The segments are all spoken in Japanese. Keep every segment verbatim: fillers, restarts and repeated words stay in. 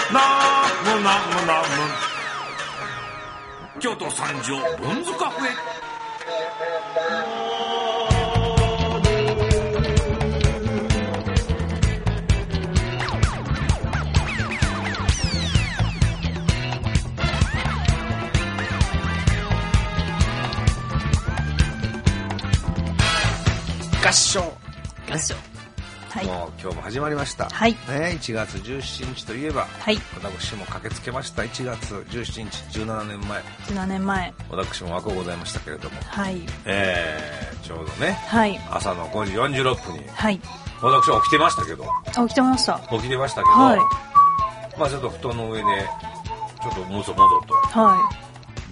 ナムナムナム京都三条文塚笛。 合唱合唱、はい、 もう今日も始まりました、 はいね、いちがつじゅうしちにちといえば、 はい、 私も駆けつけました。いちがつじゅうしちにち、じゅうななねんまえ、 じゅうななねんまえ、 私も若ございましたけれども、 はい、 えー、ちょうどね、 はい、 朝のごじよんじゅうろっぷんに、 はい、 私は起きてましたけど、 起きてました。 起きてましたけど、 はい、 まあちょっと布団の上でちょっともぞもぞと、 はい、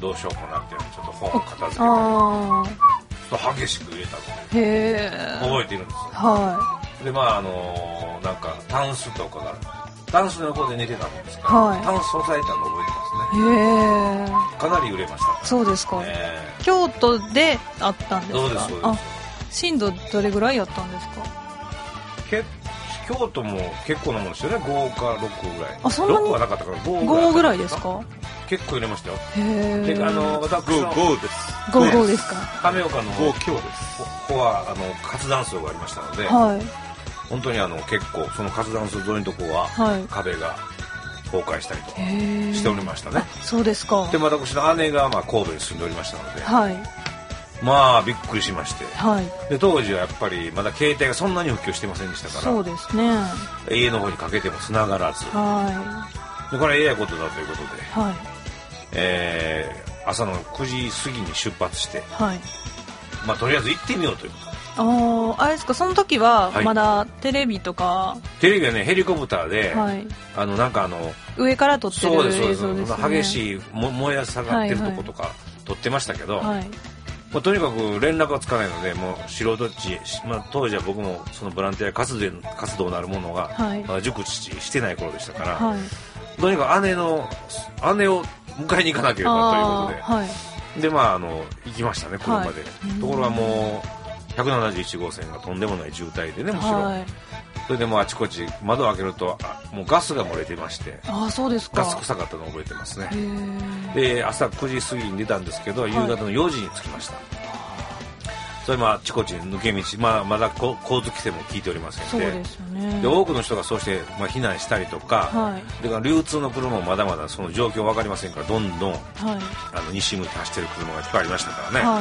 どうしようかなっていうのちょっと本を片付けて、 あ激しく入れたので、へー、 覚えているんですよ。 はでまああのー、なんかタンスとかがタンスの横で寝てたもんですから、 はい、 タンス押さえたの覚えてますね。 へー、 かなり揺れました。 そうですか、 えー、 京都であったんですか。 そうですそうです。 あ、震度どれぐらいやったんですか。 け京都も結構なもんですよね。ごかろくぐらい。 あ、そんなにろくはなかったからごごぐらいですか。 結構揺れましたよ。 へー、 であの私のごです。 ごごですか。 亀岡のご強です。 ここはあの活断層がありましたので、 はい、 本当にあの結構その活断層沿いのとこは、はい、壁が崩壊したりとしておりましたね。 そうですか。 で私の姉がまあ神戸に住んでおりましたので、はい、まあびっくりしまして、はい、で当時はやっぱりまだ携帯がそんなに普及してませんでしたから、 そうですね、 家の方にかけても繋がらず、はい、でこれはええことだということで、はい、えー、朝のくじ過ぎに出発して、はい、まあとりあえず行ってみようということ。 ああれですか、その時はまだテレビとか、はい、 テレビはねヘリコプターで、はい、あのなんかあの上から撮ってる映像ですね。 激しいも燃え下がってるとことか撮ってましたけど、はいはい、まあ、とにかく連絡がつかないのでもう素人っち、まあ、当時は僕もそのボランティア活動活動なるものが、はい、まあ、熟知してない頃でしたから、はい、とにかく姉の姉を迎えに行かなければということで、はい、でまああの行きましたね車で、はい、ところがもうひゃくななじゅういちごうせんがとんでもない渋滞でね、むしろ、はい、それでもうあちこち窓を開けるともうガスが漏れてまして、 あ、そうですか、 ガス臭かったのを覚えてますね。で朝くじ過ぎに出たんですけど、はい、夕方のよじに着きました。それもあちこち抜け道、まあ、まだ交通規制も効いておりませんで、そうですよね、で多くの人がそうして、まあ、避難したりとか、はい、で流通の車もまだまだその状況分かりませんからどんどん、はい、あの西向き走ってる車がいっぱいありましたからね、はい、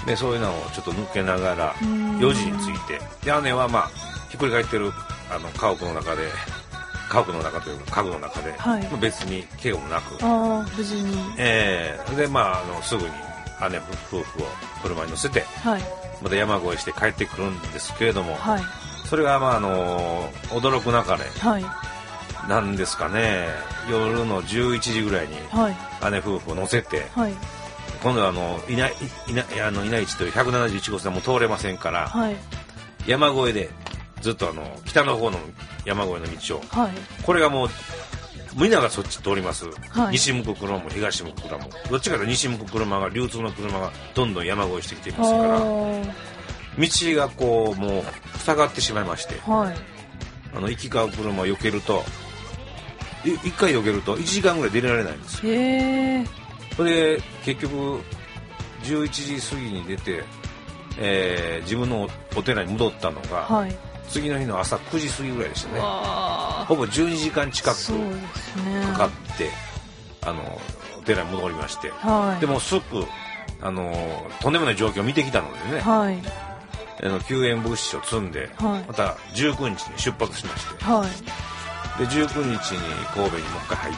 でそういうのをちょっと抜けながらよじに着いて、で姉はまあひっくり返ってるあの家屋の中で家屋の中というか家具の中で、はい、まあ、別に怪我もなく、 あ無事に、 えー、でまああのすぐに姉夫婦を車に乗せて、はい、また山越えして帰ってくるんですけれども、はい、それがまああの驚くなかれ、はい、なんですかね、夜のじゅういちじぐらいに姉夫婦を乗せて、はい、今度はあの稲い稲あの稲市というひゃくななじゅういちごうせんも通れませんから、はい、山越えでずっとあの北の方の山越えの道を、はい、これがもうみんながそっち通ります、はい、西向く車も東向く車もどっちかというと西向く車が流通の車がどんどん山越えしてきていますから、道がこうもう塞がってしまいまして、はい、あの行き交う車を避けるとい一回避けるといちじかんぐらい出られないんですよ。へー。それで結局じゅういちじ過ぎに出て、えー、自分のお寺に戻ったのが、はい、次の日の朝くじ過ぎぐらいでしたね。ほぼじゅうにじかん近くかかって、ね、あのお寺に戻りまして、はい、でもすぐあのとんでもない状況を見てきたのでね、はい、あの救援物資を積んで、はい、またじゅうくにちに出発しまして、はい、でじゅうくにちに神戸にもう一回入って、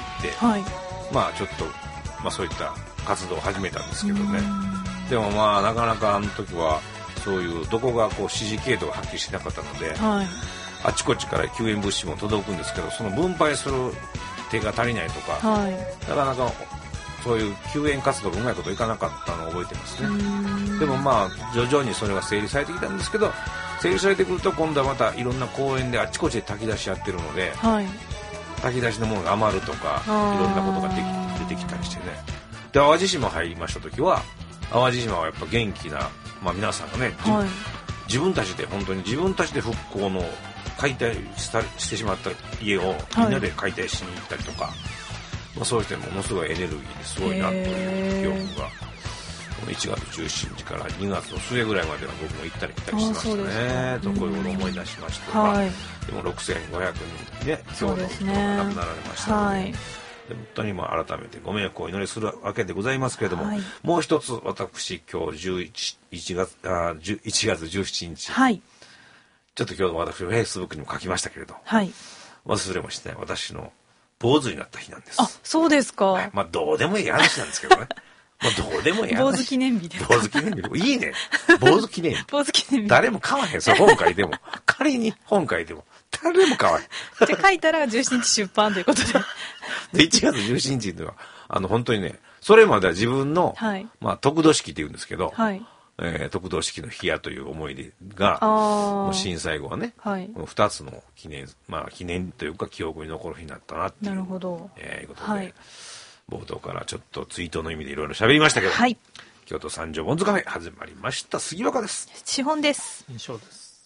はい、まあちょっと、まあ、そういった活動を始めたんですけどね、でもまあなかなかあの時はそういうどこがこう指示系統がはっきりしなかったので、はい、あちこちから救援物資も届くんですけど、その分配する手が足りないとか、はい、なかなかそういう救援活動がうまいこといかなかったのを覚えてますね。でもまあ徐々にそれが整理されてきたんですけど、整理されてくると今度はまたいろんな公園であちこちで炊き出しやってるので、はい、炊き出しのものが余るとかいろんなことができ出てきたりしてね。で淡路島入りました時は、淡路島はやっぱ元気な、まあ、皆さんがね、はい、自分たちで本当に自分たちで復興の解体したしてしまった家をみんなで解体しに行ったりとか、はい、まあ、そうしてものすごいエネルギーですごいなという記憶が、いちがつじゅうしちにちからにがつの末ぐらいまでは僕も行ったり来たりしてましたね。とこういうことを思い出しましたが、はい、でもろくせんごひゃくにんね、今日の人が亡くなられましたので、はい、で本当にまあ改めてご冥福をお祈りするわけでございますけれども、はい、もう一つ私今日じゅういちがつあいちがつじゅうしちにち、はい、ちょっと今日の私フェイスブックにも書きましたけれど、はい、忘れもしない私の坊主になった日なんです。 あ、そうですか。 はい、まあどうでもいい話なんですけどね。まあどうでもいい話。 坊主記念日です。 坊主記念日。いいね。坊主記念日。 坊主記念日。 誰も買わへん。それ本書いても。仮に本書いても。誰も買わへん。 じゃあ書いたらじゅうしちにち出版ということで。 で、いちがつじゅうしちにちでは、あの本当にね、それまでは自分の、はい、まあ得度式って言うんですけど、はい、えー、得度式の日やという思い出が、もう震災後はね、はい、このふたつの記念、まあ記念というか記憶に残る日になったなっていう。なるほど。えー、ことで。はい、冒頭からちょっとツイートの意味でいろいろ喋りましたけど、はい、京都三条ボンズカフェ始まりました。杉若です。 資本です。 印象です。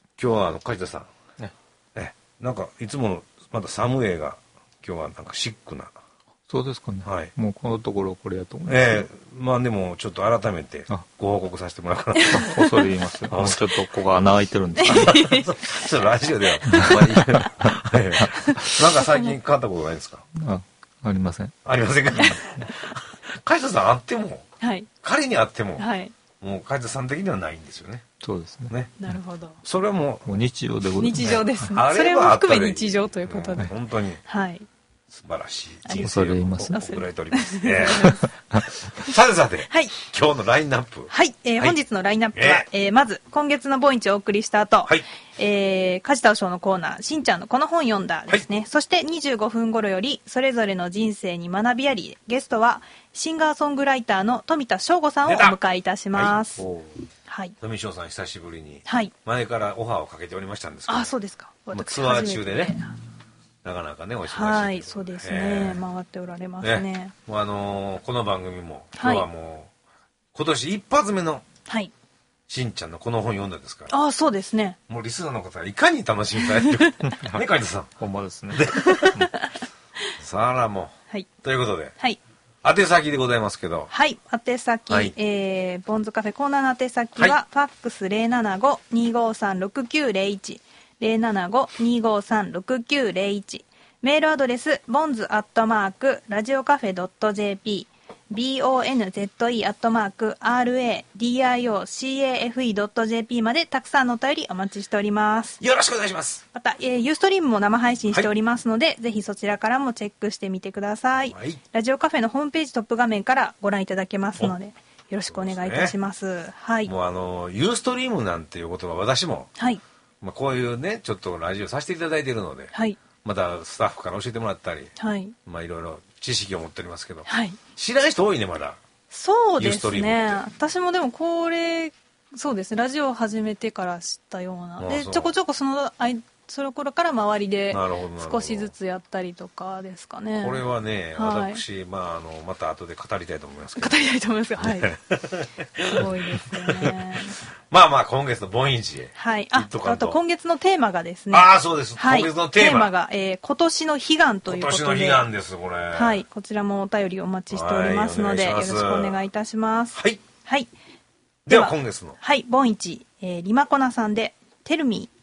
今日はあの梶田さん、ね、えなんかいつものまだサムエイが今日はなんかシックな。 そうですかね。はい。もうこのところこれやと思います。 ええー、まあでもちょっと改めてご報告させてもらうかなと。 恐れ入りますよ。もうちょっとここが穴開いてるんですかね。 ちょっとラジオでは、まあいいなんか最近変わったことないですか？ あ、ありません。 ありませんか？梶田さんあっても、はい、仮にあっても、はい、もう梶田さん的にはないんですよね。 そうですね。 ね、なるほど。 それももう日常でございます。 日常ですね。それも含め日常ということで、 本当に、はい、素晴らしい人生を送られております。えー、さてさて、はい、今日のラインナップ。 はい、えーはい、本日のラインナップは、えーえー、まず今月のボインチをお送りした後、はい、えー、梶田賞のコーナー、しんちゃんのこの本読んだですね。はい、そしてにじゅうごふん頃より、それぞれの人生に学びあり、ゲストはシンガーソングライターの富田翔吾さんをお迎えいたします。はいはい、富翔さん久しぶりに、はい、前からオファーをかけておりましたんですけど、 あ、そうですか。 ツアー中でね、なかなかねお忙しい、 はい、そうですね、えー、回っておられますね。ね、 もうあのー、この番組も今日はもう、はい、今年一発目のしんちゃんのこの本読んだですから、 あ、そうですね。 もうリスナーの方がいかに楽しみたいっていうね、梶田さん。 ほんまですね。 さあらもう、はい、ということで。はい。宛先でございますけど。 はい、宛先、はい、えー、ボンズカフェコーナーの宛先は、はい、ファックス ゼロななご にーごーさん ろくきゅうゼロいち ゼロななご にーごーさん ろくきゅうゼロいち、メールアドレスボンズアットマークラジオカフェ ドット ジェーピー ボンズ アットマーク ラディオカフェ ドット ジェーピー までたくさんのお便りお待ちしております。 よろしくお願いします。 また、えー、ユーストリームも生配信しておりますので、はい、ぜひそちらからもチェックしてみてください。はい、ラジオカフェのホームページトップ画面からご覧いただけますので、よろしくお願いいたします。ね、はい。 もうあのユーストリームなんていう言葉、私も、はい、まあこういうねちょっとラジオさせていただいているので、はい、またスタッフから教えてもらったり、はい、まあいろいろ知識を持っておりますけど、はい、知らない人多いねまだ。 そうですね。私もでもこれそうですね、ラジオを始めてから知ったようなで、ちょこちょこそのあいその頃から周りで少しずつやったりとかですかね。 これはね、はい、私、まあ、あのまた後で語りたいと思いますけど、 語りたいと思いますが、はい、すごいですよね。 まあまあ今月のボインチへ、 はい、あ, あと今月のテーマがですね、 ああそうです、はい、今月のテーマ、テーマが、えー、今年の悲願ということで、 今年の悲願ですこれ、 はい、こちらもお便りお待ちしておりますので、はい、よろしくお願いいたします。 はい、 はい、 では今月の、 はい、ボインチ、えー、リマコナさんでテルミー。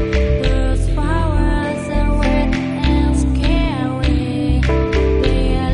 Flowers are red and scary.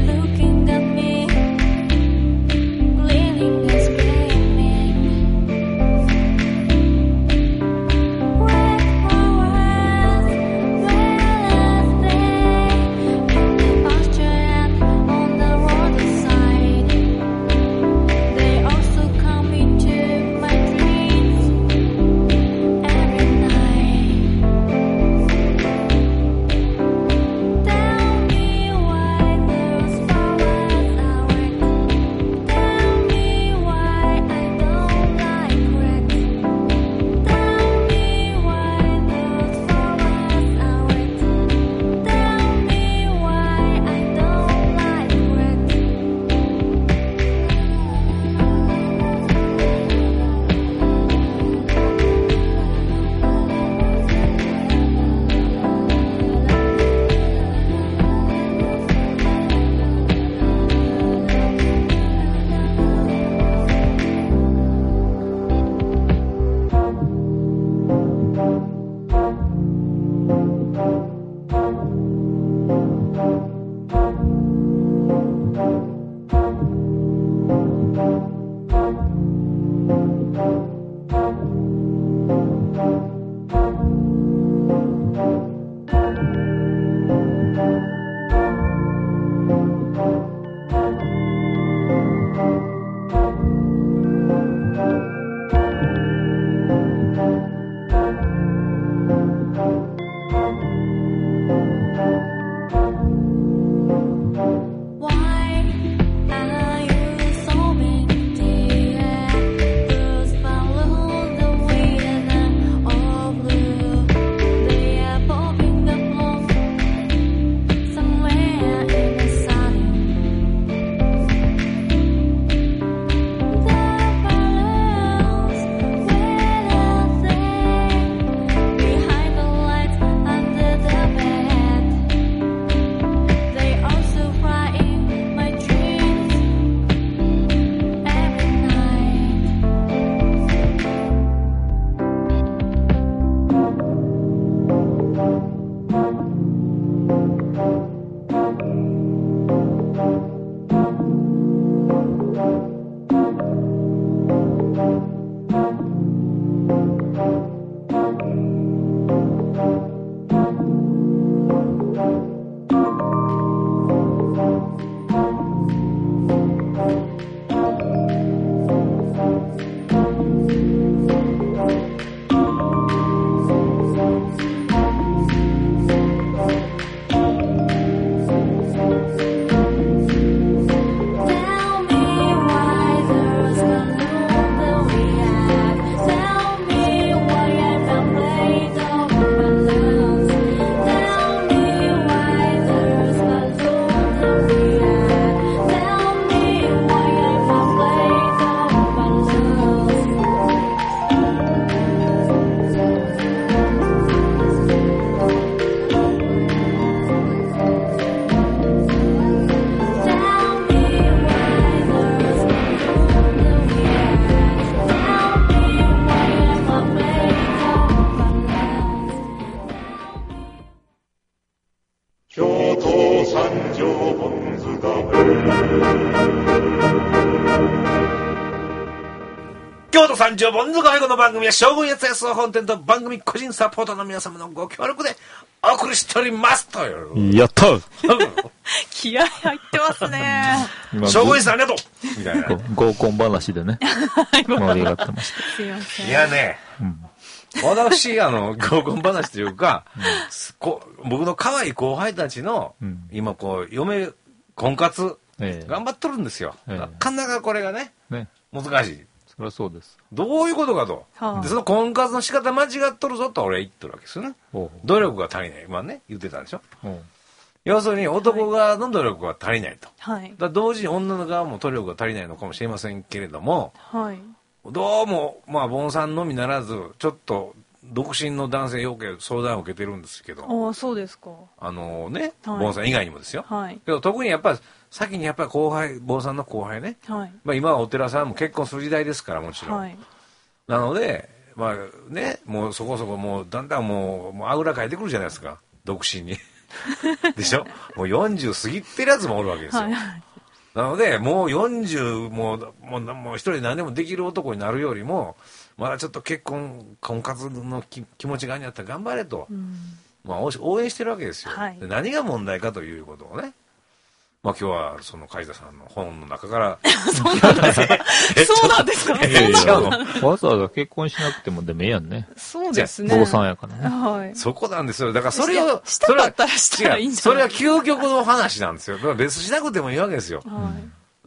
京都三条ボンズカフェこの番組は将軍やつやすを本店と番組個人サポーターの皆様のご協力でお送りしておりますというやった気合入ってますね。 将軍さんありがとうみたいな合コン話でね盛り上がってました。 すいません。 いやね、うん、私あの合コン話というか、うん、こ僕の可愛い後輩たちの、うん、今こう嫁婚活、えー、頑張っとるんですよ、えー、なかなかこれがね、ね難しい。 そりゃそうです。 どういうことかと、はあ、でその婚活の仕方間違っとるぞと俺は言っとるわけですよね。努力が足りない今ね言ってたでしょ。要するに男側の努力が足りないと、はい、だ同時に女の側も努力が足りないのかもしれませんけれども、はい、どうもまあボンさんのみならずちょっと独身の男性要件相談を受けてるんですけど。 ああそうですか。 あのね、はい、ボンさん以外にもですよ、はい、けど特にやっぱり先にやっぱり後輩ボンさんの後輩ね、はい、まあ、今はお寺さんも結婚する時代ですからもちろん、はい、なのでまあねもうそこそこもうだんだんもうもうあぐらかいてくるじゃないですか独身にでしょ。もうよんじゅう過ぎてるやつもおるわけですよ、はい、なのでもうよんじゅうもうもうもう一人で何でもできる男になるよりもまだちょっと結婚婚活の気持ちがあるんやったら頑張れと、うん、まあ、応援してるわけですよ、はい、で何が問題かということをね、まあ、今日はその梶田さんの本の中からそうなんですかそうなんですかえ違うのわざわざ結婚しなくてもでもええやんね。 そうですね。 坊さんやからね、 はい、そこなんですよ。だからそれをしたかったらしたらいいんじゃない。 それは究極の話なんですよ。だから別しなくてもいいわけですよ、はい、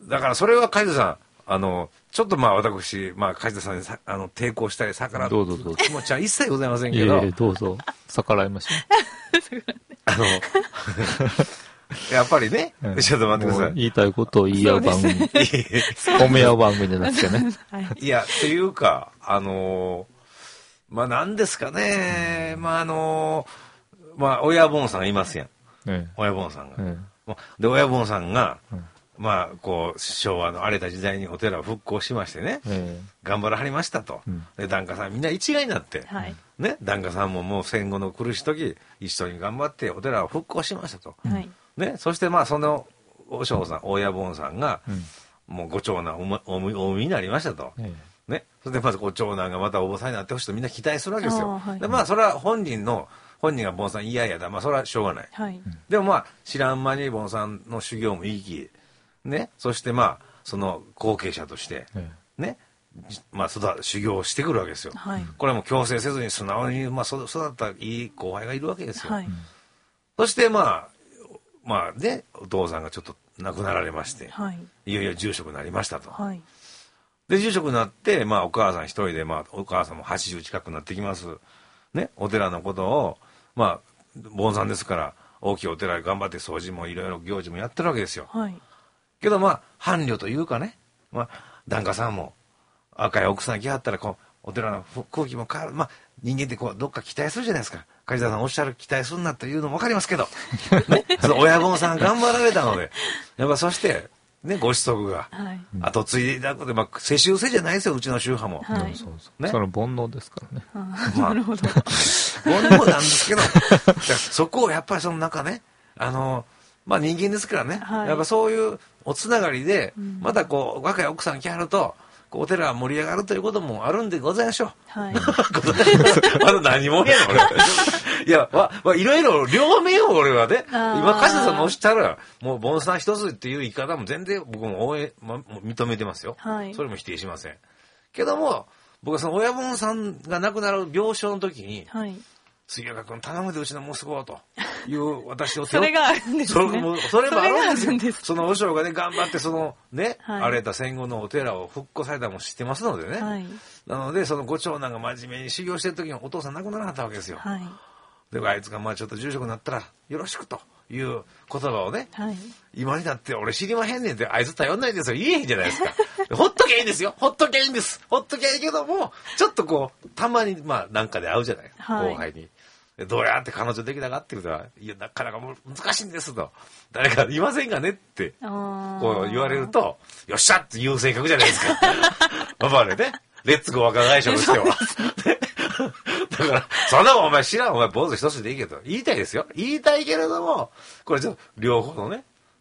だからそれは梶田さんあのちょっとまあ私、まあ、梶田さんにさあの抵抗したり逆らう気持ちは一切ございませんけど。 いえいえどうぞ逆らいましょうあのやっぱりね、うん、ちょっと待ってください。 言いたいことを言い合う番組。褒め合う番組じゃなくてね。 いや、というか、あのー、まあ何ですかね、まああのー、まあ親ボンさんいますやん。ええ、親ボンさんが。ええ、で、親ボンさんが、うん、まあこう、昭和の荒れた時代にお寺を復興しましてね、ええ、頑張らはりましたと。うん、で、檀家さんみんな一概になって、はい、ね、檀家さんももう戦後の苦しい時、一緒に頑張ってお寺を復興しましたと。はい、ね、そしてまあそのお嬢さん大家盆さんが、うん、もうご長男おおお産みになりましたと、ええ、ね、それでまずご長男がまたお坊さんになってほしいとみんな期待するわけですよ、はい、でまあそれは本人の本人が盆さん嫌やだまあそれはしょうがない、はい、でもまあ知らん間に盆さんの修行もいいきね、そしてまあその後継者として、ええ、ね、まあ育修行をしてくるわけですよ、はい、これはもう強制せずに素直にまあ育ったいい後輩がいるわけですよ、はい、そしてまあまあね、お父さんがちょっと亡くなられまして、はい、いよいよ住職になりましたと、はい、で住職になって、まあ、お母さん一人で、まあ、お母さんもはちじゅう近くなってきます、ね、お寺のことをまあ盆さんですから大きいお寺で頑張って掃除もいろいろ行事もやってるわけですよ、はい、けどまあ伴侶というかね、まあ、檀家さんも若い奥さん来はったらこうお寺の空気も変わる、まあ、人間ってこうどっか期待するじゃないですか。梶田さんおっしゃる期待するなというのも分かりますけど、ね、その親分さん頑張られたのでやっぱそして、ね、ご子息が後継いでいただくことで、まあ、世襲制じゃないですようちの宗派も、はい、 そうそうね、その煩悩ですからね、 まあ、なるほど煩悩なんですけどそこをやっぱりその中ねあの、まあ、人間ですからね、はい、やっぱそういうおつながりで、うん、またこう若い奥さん来はるとお寺が盛り上がるということもあるんでございましょう。はい。まだ何もやねん俺。いや、わ、わ、いろいろ両面を俺はね、今梶田さんのおっしゃるもう盆さん一つっていう言い方も全然僕も応援、ま、認めてますよ。はい。それも否定しません。けども僕はその親分さんが亡くなる病床の時に、はい。杉岡君頼むでうちの息子をという私をそれがあるんですね。 そ, それもあるんですよ。その和尚がね頑張ってそのね、はい、荒れた戦後のお寺を復興されたのも知ってますのでね、はい、なのでそのご長男が真面目に修行してる時にお父さん亡くならなかったわけですよ、はい、であいつがまあちょっと住職になったらよろしくという言葉をね、はい、今になって俺知りまへんねんってあいつ頼んないですよ言えへんじゃないですかほっときゃいいんですよほっときゃいいんですほっときゃいいけどもちょっとこうたまにまあなんかで会うじゃない、はい、後輩にどうやって彼女できたかっていうといやなかなか難しいんですと誰かいませんかねってこう言われるとよっしゃっていう性格じゃないですかまあまあねレッツゴー若返しとしてはだからそんなもんお前知らんお前坊主一つでいいけど言いたいですよ言いたいけれどもこれちょっと両方のね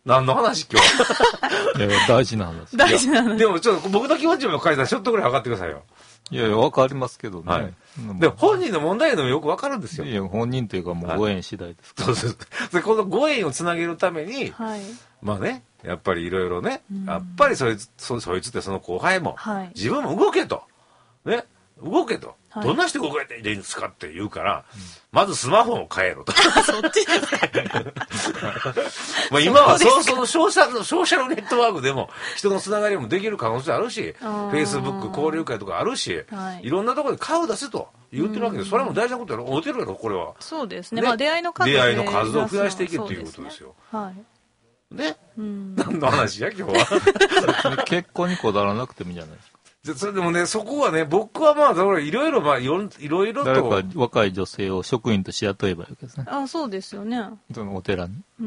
何の話今日。 いやいや、大事な話。 大事な話。 でもちょっと僕の気持ちも書いたらちょっとぐらい分かってくださいよ。 いやいや、わかりますけどね。はい、 でも本人の問題でもよく分かるんですよ。 いや、本人というかもうご縁次第ですから。 はい、そうそう。で、このご縁をつなげるために、 はい、 まあね、やっぱりいろいろね、やっぱりそいつ、そ, そいつってその後輩も、はい、自分も動けと。ね、動けと。はい、どんな人動けていいんですかって言うから、うん、まずスマホを変えろと。 そっちまあ今はそうそうソーシャル、ソーシャルネットワークでも人のつながりもできる可能性あるし、フェイスブック交流会とかあるし、はい、いろんなところで顔出せと言ってるわけで、それも大事なことやろ、おてるやろ、これは。 そうですね。ね、まあ出会いの数出会いの数を増やしていけっていうことですよ。 ね、はい。 ね、うん、何の話や今日は。 結婚にこだわらなくてもいいんじゃないですか。 それでもね、そこはね、僕はまあ、いろいろ、まあ、いろいろと。 誰か若い女性を職員として雇えばいいわけですね。 あ、そうですよね。 そのお寺に。 うん。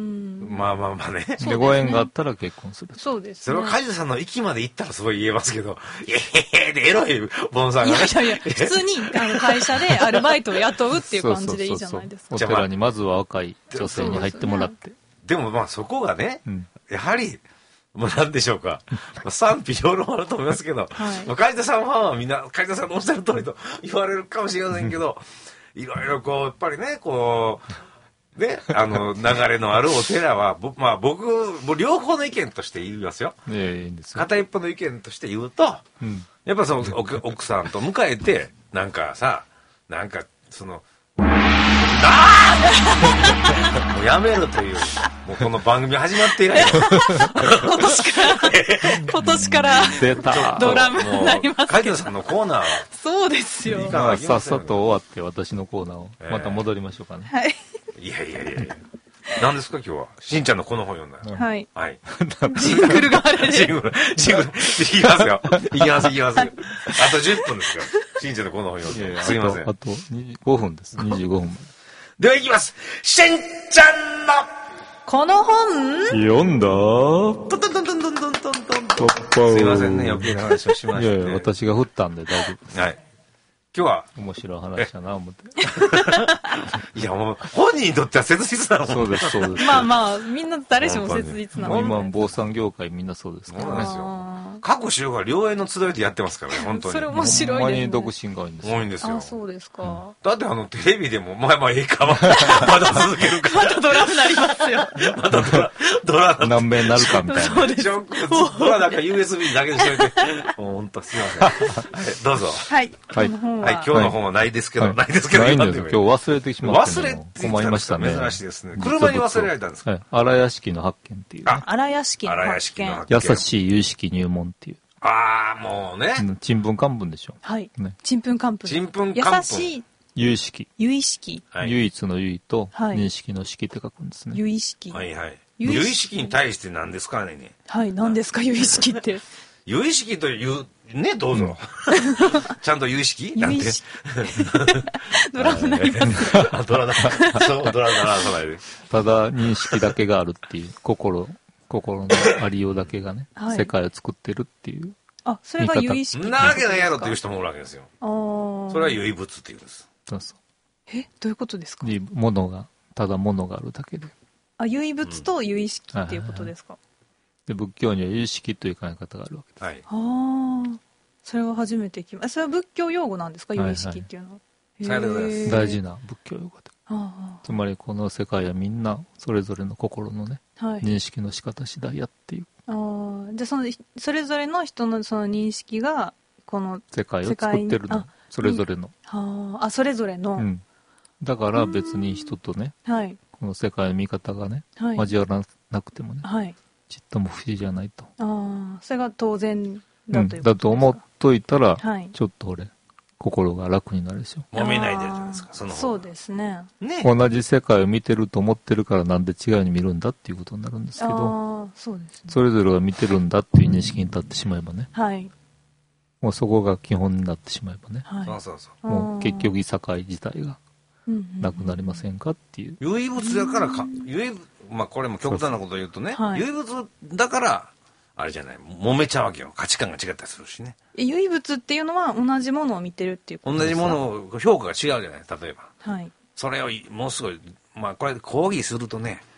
まあまあまあね。 で、ね、ご縁があったら結婚する。 そうです、ね。 それは梶田さんの域まで行ったらすごい言えますけど、いやへへでエロいボンさんが、ね。 いやいやいや、普通にあの会社でアルバイトを雇うっていう感じでいいじゃないですか。 お寺にまずは若い女性に入ってもらって。 でもまあそこがね、うん、やはり、もう何でしょうか。賛否両論あると思いますけど、はい、まあ、梶田さんファンはみんな、梶田さんのおっしゃる通りと言われるかもしれませんけど、いろいろこう、やっぱりね、こう、ね、あの、流れのあるお寺は、まあ僕、もう両方の意見として言いますよ。 ええ、いいんですよ。 片一方の意見として言うと、うん、やっぱその奥、奥さんと迎えて、なんかさ、なんか、その、ああもうやめろという、もうこの番組始まって以来今年から今年から出たドラムになりますけど、 梶田さんのコーナーはそうですよ。 さっさと終わって私のコーナーをまた戻りましょうかね。 はい。 いやいやいやいや。何ですか今日は。しんちゃんのこの本読んだ。 はい。 はい。 ジングルがあれで。 ジングル、ジングル。いきますよ。いきます、いきます。あとじゅっぷんですよ。しんちゃんのこの本読んだ。すいません。 あとごふんです。にじゅうごふんまで。 では行きます。しんちゃんのこの本読んだトントントントントントントントン。すいませんね、余計な話をしました、ね。 いやいや、私が振ったんで大丈夫です。 はい。今日は面白い話だな思って。 いやもう本人にとっては切実なの。 そうですそうです。 まあまあみんな誰しも切実なの。 今坊さん業界みんなそうですからね。 そうですよ。各州が良縁の集いでやってますからね本当に。 それ面白いですね。 ほんまに独身が多いんですよ。 多いんですよ。 あ、そうですか。 だってあのテレビでもまあまあええかまだ続けるか。 またドラムなりますよ。 またドラドラ何名になるかみたいな。 そうです。ドラだから ユーエスビー だけにしといて。もう本当すいません。はいどうぞ。 はい。 はい。はい今日の本はないですけどないですけどないんですよ。今日忘れてしまった。 忘れて困りましたね。 珍しいですね。車に忘れられたんですか。 はい。荒屋敷の発見っていう。 あ、荒屋敷の発見。 優しい有識入門っていう。 ああ、もうね。 ちんぷんかんぷんでしょ。 はい。ちんぷんかんぷん。 ちんぷんかんぷん。 優しい。 有意識。 有意識。 唯一の唯と、認識の識って書くんですね。 有意識。 はいはい。有意識に対して何ですかね。 はい、何ですか、有意識って。 有意識という、ね、どうぞ。ちゃんと有意識なんて。 ドラムなります。 ドラだ。そう、ドラだな、そないで。 ただ認識だけがあるっていう、心。心のありようだけがね、はい、世界を作ってるっていう。 あ、それが有意識なわけないやろっていう人もおるわけですよ。あそれは有意物っていうんです。 そうそう。 え、どういうことですか？ 物が、ただ物があるだけで。 あ、有意物と有意識っていうことですか？ うん、で、仏教には有意識という考え方があるわけです。 はい。 ああ、それは初めて聞きました。それは仏教用語なんですか？有意識っていうのは。 はいはい、 大事な仏教用語で。つまりこの世界はみんなそれぞれの心のね、はい、認識の仕方次第やっていう。 ああ、じゃあそのそれぞれの人のその認識がこの世界を作ってるの。それぞれの。 はあ、あ、それぞれの。 うん。だから別に人とね、はい、この世界の見方がね、はい、交わらなくてもね、はい、ちっとも不思議じゃないと。 ああ、それが当然だということですか？ うん、だと思っといたら、はい、ちょっと俺。心が楽になるでしょ。 揉めないでじゃないですか。そのそうですね。 ね。 同じ世界を見てると思ってるからなんで違うように見るんだっていうことになるんですけど、 あそうですね、 それぞれが見てるんだっていう認識に立ってしまえばね。はい。もうそこが基本になってしまえばね。はい。そうそうそう。もう結局社会自体がなくなりませんかっていう。 有意物だからか、有意物、まあこれも極端なことを言うとね、はい、有意物だから、あれじゃない、揉めちゃうわけよ。価値観が違ったりするしね。 有意物っていうのは同じものを見てるっていうことですか？ 同じものを評価が違うじゃない、例えば。 はい。 それをもうすごい、まあこれ講義するとね、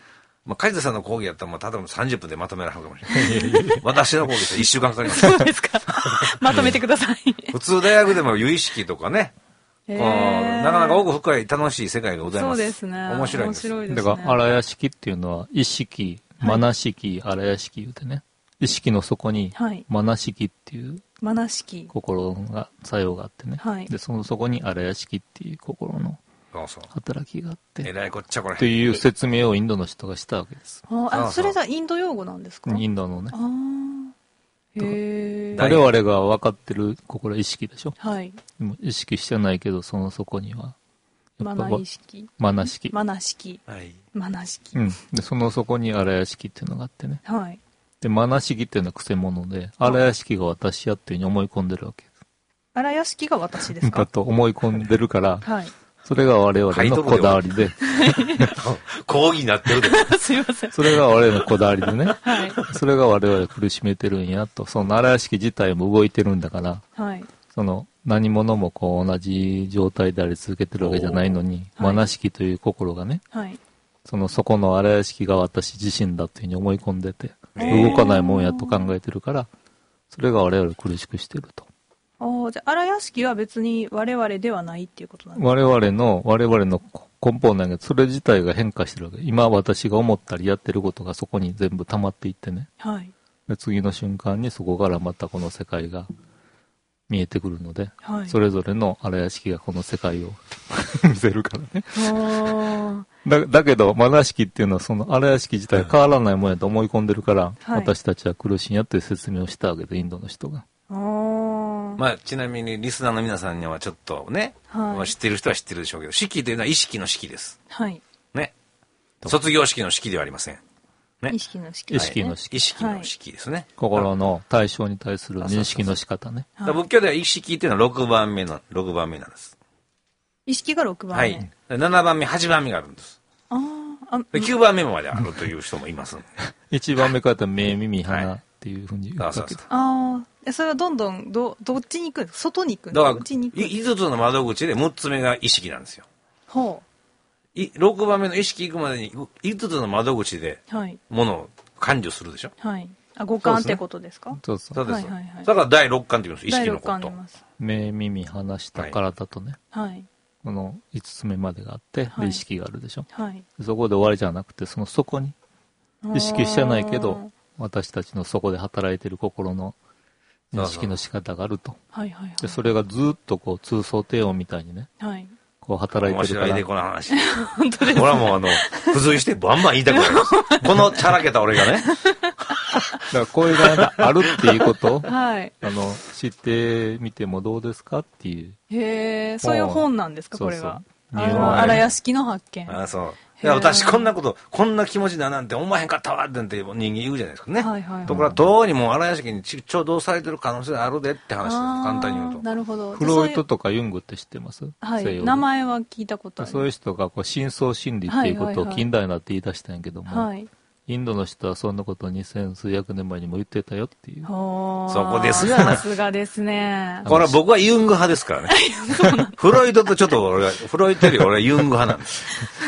まあ、梶田さんの講義やったら、まあ、ただのさんじゅっぷんでまとめられるかもしれない。私の講義っていっしゅうかんかかります。 そうですか。まとめてください。 普通大学でも有意識とかね、なかなか奥深い楽しい世界がございます。 そうですね。 面白いんです。 面白いですね。 だから、荒屋敷っていうのは、意識、マナ式、荒屋敷言うてね。意識の底に、マナ式っていう、マナ式。心が、作用があってね。はい。で、その底に荒屋敷っていう心の、働きがあって。 えらいこっちゃこれ。 っていう説明をインドの人がしたわけです。 あ、それじゃインド用語なんですか？ インドのね。 ああ。へえ。 我々が分かってる心は意識でしょ？ はい。 でも意識してないけど、その底には、 マナ意識。 マナ式。 マナ式。 はい。 マナ式。 うん。で、その底に荒屋敷っていうのがあってね。 はい。 で、マナ式っていうのは癖者で、荒屋敷が私やっていうふうに思い込んでるわけです。 荒屋敷が私ですか？ だと思い込んでるから、 はい。 それが我々のこだわりで。 講義になってるで。 すいません。 それが我々のこだわりでね。 はい。 それが我々苦しめてるんやと。その荒屋敷自体も動いてるんだから、 はい。 その何者もこう同じ状態であり続けてるわけじゃないのに、マナ式という心がね、はい。そのそこの荒屋敷が私自身だというふうに思い込んでて、動かないもんやと考えてるから、それが我々苦しくしてると。 ああ、じゃあ荒屋敷は別に我々ではないっていうことなんですか？ 我々の、我々の根本なんだけど、それ自体が変化してるわけ。今私が思ったりやってることがそこに全部溜まっていってね。 はい。 で次の瞬間にそこからまたこの世界が見えてくるので、はい、それぞれの荒屋敷がこの世界を見せるからね。 あだだけど、マナ式っていうのはその荒屋敷自体変わらないもんやと思い込んでるから、はい、私たちは苦しいんやっていう説明をしたわけで、インドの人が。 あまあ、ちなみにリスナーの皆さんにはちょっとね、はいまあ、知ってる人は知ってるでしょうけど、式というのは意識の式です。 はい。 ね。卒業式の式ではありません。ね。 意識の式、 ね。意識の式。 意識の式ですね。はい、 心の対象に対する認識の仕方ね。 そうそうそう仏教では意識っていうのはろくばんめの、ろくばんめなんです。 意識がろくばんめ。 はい。ななばんめ、はちばんめがあるんです。 ああ。 きゅうばんめまであるという人もいます。 いちばんめから目、耳、鼻っていうふうに言うわけです。 ああ。それはどんどんど、どっちに行くんですか？外に行くんですか？ だから、いつつの窓口でむっつめが意識なんですよ。 ほう。いろくばんめの意識行くまでにいつつの窓口でものを感受するでしょ。 はい。あ、五感ってことですか？ そうそう。 そうです。だから第六感って言うんです、意識のこと。 第六感目、耳、鼻、舌、体とね。 はい。 このいつつめまでがあって、はい、意識があるでしょ。 はい。 そこで終わりじゃなくて、その底に、意識してないけど、私たちの底で働いている心の認識の仕方があると。 はいはいはい。 で、それがずっとこう、通奏低音みたいにね。 はい。 こう働いてるから。 面白いね、この話。 本当です。 俺はもうあの、付随してバンバン言いたくなります。このチャラけた俺がね。 だからこういうのがあるっていうことを、 はい。 あの、知ってみてもどうですかっていう。 へえ、そういう本なんですか、これが。 そうそう。 あの、荒屋敷の発見。 ああ、そう。いや、私こんなこと、こんな気持ちだなんて思わへんかったわって人間言うじゃないですかね。 はいはいはい。 ところが、どうにも荒屋敷にちょうどされてる可能性があるでって話です。簡単に言うと。 なるほど。 フロイトとかユングって知ってます？ はい。名前は聞いたことある。 そういう人がこう深層心理っていうことを近代になって言い出したんやけども、はい。インドの人はそんなことをにせんすうひゃくねんまえにも言ってたよっていう。 そこですがさすがですね。 これは僕はユング派ですからね。フロイトとちょっと俺が、フロイトより俺はユング派なんです。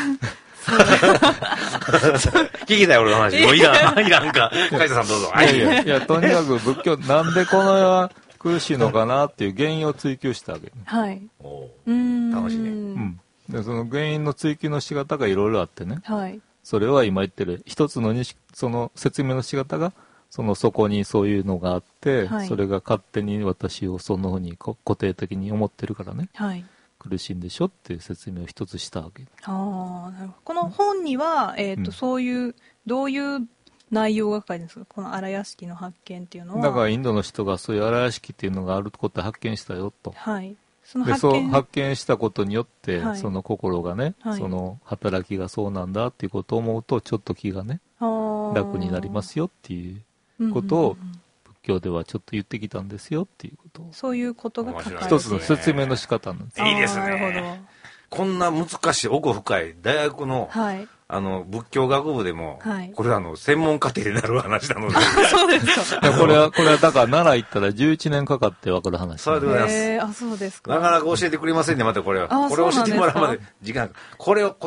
聞きたい俺の話。もういらん、いらんか。カイトさんどうぞ。 いやいや、いや、とにかく仏教、なんでこの世は苦しいのかなっていう原因を追求したわけ、ね。 はい。 おうん。楽しいね。うん。 で、その原因の追求の仕方がいろいろあってね。 はい。 それは今言ってる一つのにその説明の仕方がその底にそういうのがあって、はい、それが勝手に私をそのふうに固定的に思ってるからね、 はい、 苦しいんでしょっていう説明を一つしたわけ。 ああ、なるほど。この本には、えーとうん、そういうどういう内容が書かれてるんですか？この荒屋敷の発見っていうのは。 だからインドの人がそういう荒屋敷っていうのがあることを発見したよと。 はい。 その発見でそう発見したことによって、はい、その心がね、 はい、 その働きがそうなんだっていうことを思うとちょっと気がね楽になりますよっていうことを仏教ではちょっと言ってきたんですよっていうことを。 そういうことが書かれて一つの説明の仕方なんです。 いいですね。 なるほど。 こんな難しい奥深い大学の、 はい、 あの仏教学部でも、 はい、 これはあの専門課程になる話なのでそうですか。 いやこれはこれはだから奈良行ったらじゅういちねんかかって分かる話。 そうでございます。 へー、あ、そうですか。 なかなか教えてくれませんね。またこれはこれを教えてもらうまで時間。これをこの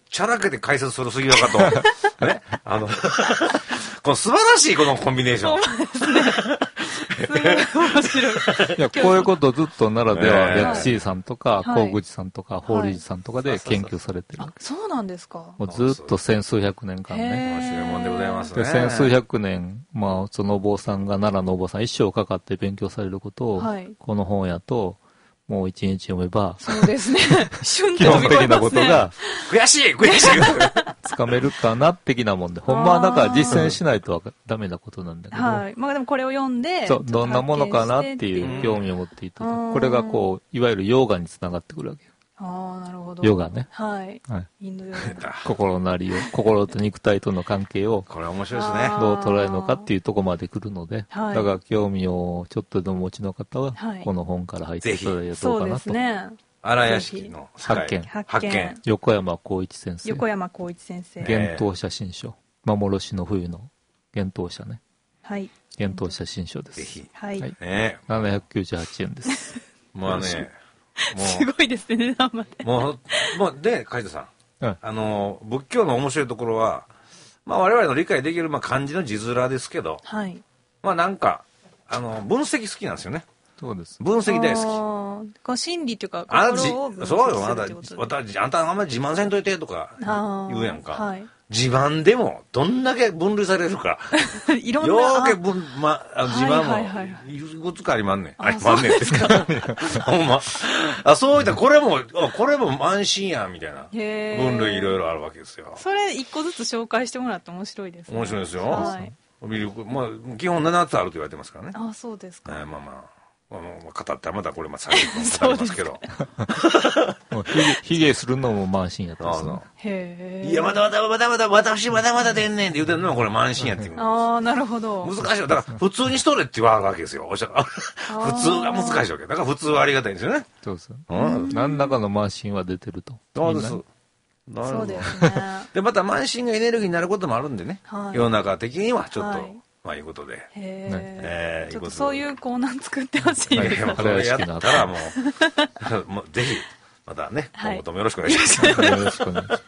ちゃらけて解説する杉浦かと。ね。あの、この素晴らしいこのコンビネーション。 そうですね。すごい面白い。 いや、こういうことずっと奈良では、薬師さんとか、高口さんとか、法律さんとかで研究されてる。 あ、そうなんですか。 もうずっと千数百年間ね。 面白いもんでございますね。 で、千数百年、まあ、そのお坊さんが、奈良のお坊さん一生かかって勉強されることを、はい、この本やと、もう一日読めば、 そうですね。 基本的なことが、 悔しい悔しいつかめるかな、的なもんで。ほんまはだから実践しないとダメなことなんだけど。 はい。まあでもこれを読んで、 そう、どんなものかなっていう興味を持っていただく。これがこう、いわゆるヨガにつながってくるわけよ。 ああ、なるほど。 ヨガね。 はい。 はい。 インドヨガ。 心なりを、心と肉体との関係を、 これ面白いですね。 どう捉えるのかっていうところまで来るので、はい、だから興味をちょっとでもお持ちの方は、はい、この本から入っていただいたらどうかなと。そうですね。 荒屋敷の発見。 発見。 横山光一先生。 横山光一先生。 幻冬写真書。幻の冬の幻冬写ね。 はい。 幻冬写真書です。 ぜひ。 はい。 ねななひゃくきゅうじゅうはちえんです。 まあね。 もうすごいですね、値段まで。 もう、もう、で、海人さん。うん、あの、仏教の面白いところは、まあ我々の理解できる、まあ漢字の字面ですけど、 はい。 まあなんか、あの、分析好きなんですよね。 そうです。 分析大好き。こう心理というか、 心を分析するそうよ、あなた、私、あんたあんまり自慢せんといてとか言うやんか。はい。自慢でもどんだけ分類されるか。 いろんな。 よーけ分、ま、あ自慢も、いくつかありまんねん。ありまんねんですか。ほんま。あ、そういったこれも、これも安心やん、みたいな。分類いろいろあるわけですよ。 それ一個ずつ紹介してもらって面白いですね。 面白いですよ。はい。まあ、基本ななつあると言われてますからね。 あ、そうですか。 まあまあ。あの、語ったらまたこれまたさんじゅっぷん語りますけど。 ひげするのも慢心やったんですよ。 へえ。 いや、まだまだまだまだ、私まだまだ出んねんって言うてるのはこれ慢心やって言うんです。 ああ、なるほど。 難しいよ。だから普通にしとれって言われるわけですよ。おっしゃ普通が難しいわけ。だから普通はありがたいんですよね。 そうです。何らかの慢心は出てると。 そうです。 そうですね。 で、また慢心がエネルギーになることもあるんでね。世の中的にはちょっと、まあいうことで。へえ。ちょっとそういうコーナー作ってほしいですね。 これやったらもう、もうぜひ、またね、今後ともよろしくお願いします。よろしくお願いします。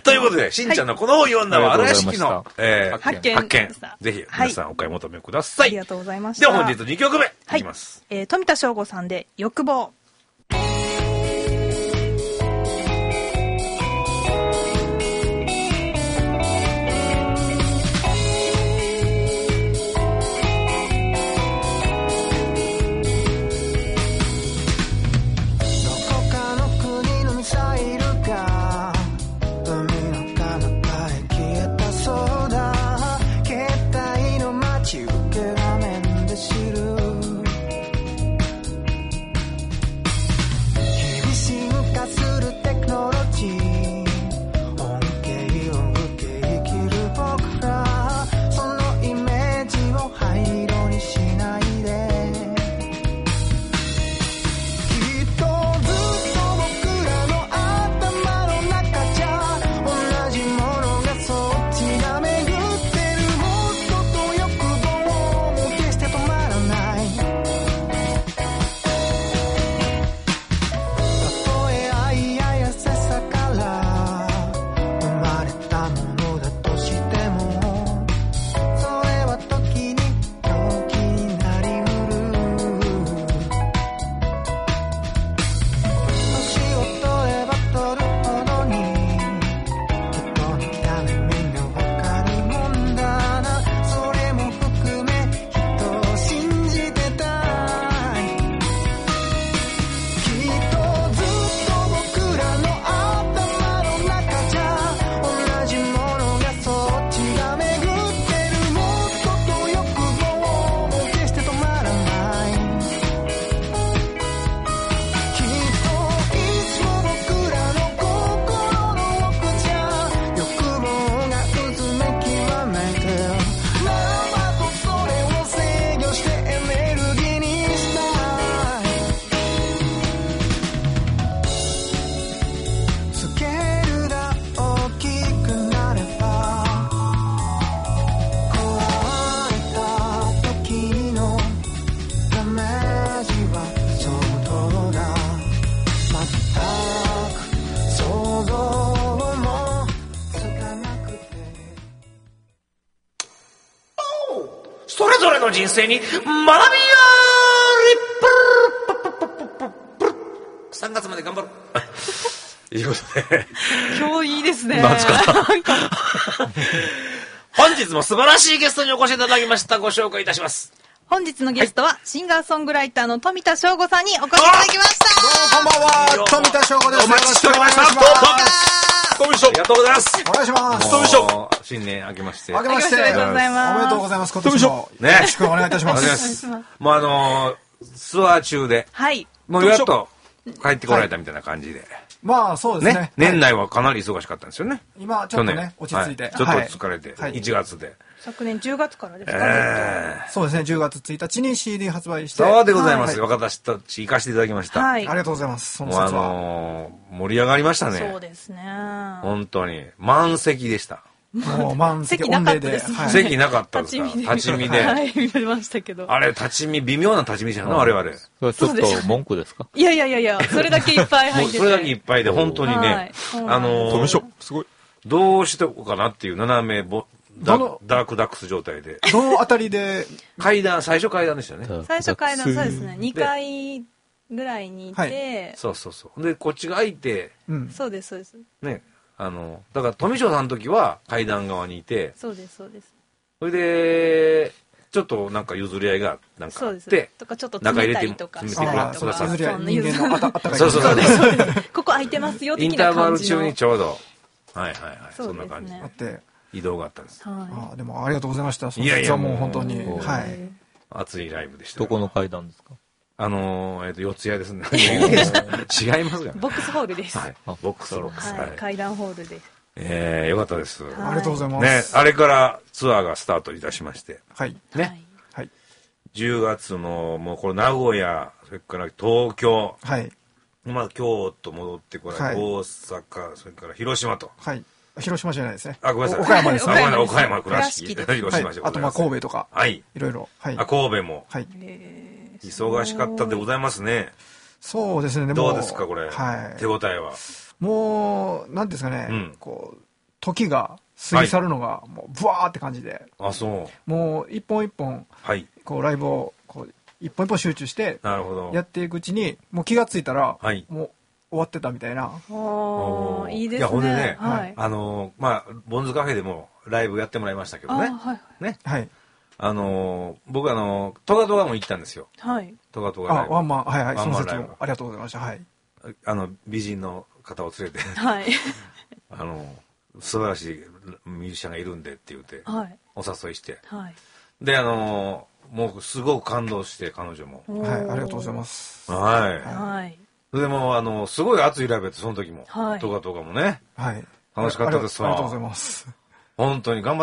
ということで、しんちゃんのこの本読んだは、荒屋敷の発見。 発見。ぜひ、皆さんお買い求めください。 ありがとうございました。 では本日にきょくめいきます。 富田翔吾さんで、欲望。 それぞれの人生に学びあり。さんがつまで頑張る。いうことで。 今日いいですね。 なんですか本日も素晴らしいゲストにお越しいただきました。ご紹介いたします。 本日のゲストは、シンガーソングライターの富田翔吾さんにお越しいただきました。 どうもこんばんは、富田翔吾です。 お待ちしておりました。どうも富翔ありがとうございます。 お願いします。 富翔新年明けまして。 明けまして。 ありがとうございます。 おめでとうございます。今年もよろしくお願いいたします。 お願いします。もうあのツアー中で、 はい。 もうやっと帰ってこられたみたいな感じで。 まあそうですね。 年内はかなり忙しかったんですよね。 今ちょっとね落ち着いて。 ちょっと疲れていちがつで。 昨年じゅうがつからですかね。そうですね、じゅうがつついたちに シーディー 発売して。 そうでございます。私たち行かせていただきました。 はい。ありがとうございます。 もうあの盛り上がりましたね。 そうですね。 本当に満席でした。 もう満席御礼で。 席なかったですか。立ち見で。 はい、見ましたけど。 あれ立ち見微妙な立ち見じゃんな我々。 それちょっと文句ですか。 いやいやいやいや、それだけいっぱい入ってて。 それだけいっぱいで本当にね、あのすごい。 どうしておこうかなっていう斜めぼダークダックス状態で。 どのあたりで階段、最初階段でしたね。 最初階段、そうですね。にかいぐらいにいて。 そうそうそう。で、こっちが空いて。 そうです、そうです。 ね。あの、だから富翔さんの時は階段側にいて。 そうです、そうです。 それで、ちょっとなんか譲り合いがなんかあって。 とかちょっと冷たいとか。 そう譲り合い、人間のあたかい。 そうそうそう。 ここ空いてますよ、 インターバル中にちょうど。はいはいはい。そんな感じ。 あって。 移動があったんです。 ああ、でもありがとうございました。 いやいや、 もう本当に、はい。 熱いライブでした。 どこの階段ですか。 あのえっと四谷ですね。違いますが。 ボックスホールです。 はい。ボックスホールです。 はい。階段ホールです。 ええ、よかったです。 ありがとうございます。 ね、あれからツアーがスタートいたしまして。 はい。 ね。 はい。 じゅうがつのもうこれ名古屋、それから東京。 はい。 まあ京都戻ってこられ、大阪、それから広島と。 はい。広島じゃないですね。 あ、ごめんなさい。 岡山です。 岡山、倉敷、広島あとまあ神戸とか。 はい。 いろいろ。はい。 あ、神戸も。 はい。 忙しかったでございますね。 そうですね。でもどうですかこれ。 はい。 手応えは。 もうなんですかね。こう時が過ぎ去るのがもうブワーって感じで。 あ、そう。 もう一本一本。 はい。 こうライブをこう一本一本集中して。 なるほど。 やっていくうちにもう気がついたら。はい。もう終わってたみたいな。 ああ、いいですね。 いや、ほんでね、あの、まあ、ボンズカフェでもライブやってもらいましたけどね。ね。 はい。 あの、僕あの、トガトガも行ったんですよ。 はい。 トガトガライブ。 あ、ワンマン、はいはい、その説もありがとうございました。はい。 あの、美人の方を連れて、 はい。 あの、素晴らしいミュージシャンがいるんでって言って、お誘いして。はい。で、あの、もうすごく感動して、彼女も。 はい、ありがとうございます。 はい。 はい。 でも、あの、すごい熱いライブやって、その時も。はい。トガトガもね。 はい。 楽しかったですわ。ありがとうございます。 本当に頑張って。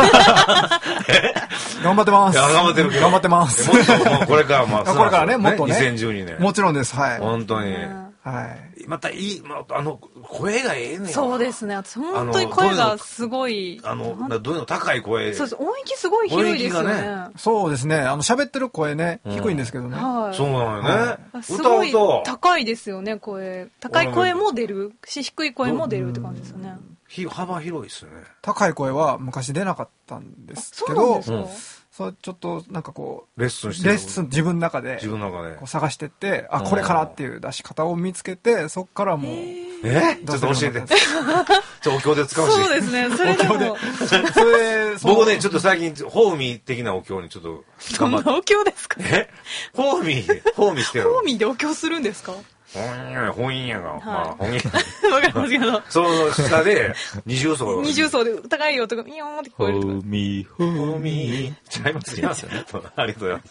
頑張ってます。 頑張ってるけど。 頑張ってます。 もっと、もうこれからまあ、 これからね、もっとね。 にせんじゅうにねん。 もちろんです。はい。 本当に。 はい。 またいい、あの、声がええねん。 そうですね。本当に声がすごい。 あの、どういうの高い声。 そうです。音域すごい広いですよね。 そうですね。あの、喋ってる声ね、低いんですけどね。 はい。 そうなのよね。 歌うと。高いですよね、声。高い声も出るし、低い声も出るって感じですよね。 幅広いですよね。 高い声は昔出なかったんですけど、そうちょっとなんかこうレッスンしてレッスン自分の中で自分の中でこう探してってあこれかなっていう出し方を見つけてそっからもうえちょっと教えてちょお経で使うしそうですねそれでもそれ僕ねちょっと最近ホーミー的なお経にちょっとそんなお経ですかえホーミーホーミーしてるホーミーでお経するんですかほんやほんやが、まあ、ほんや。 わかりますけど。 その下で、二重奏。 二重奏で高い音がビヨーンって聞こえる。 ほーみー、ほーみー。違います、違いますよね。ありがとうございます。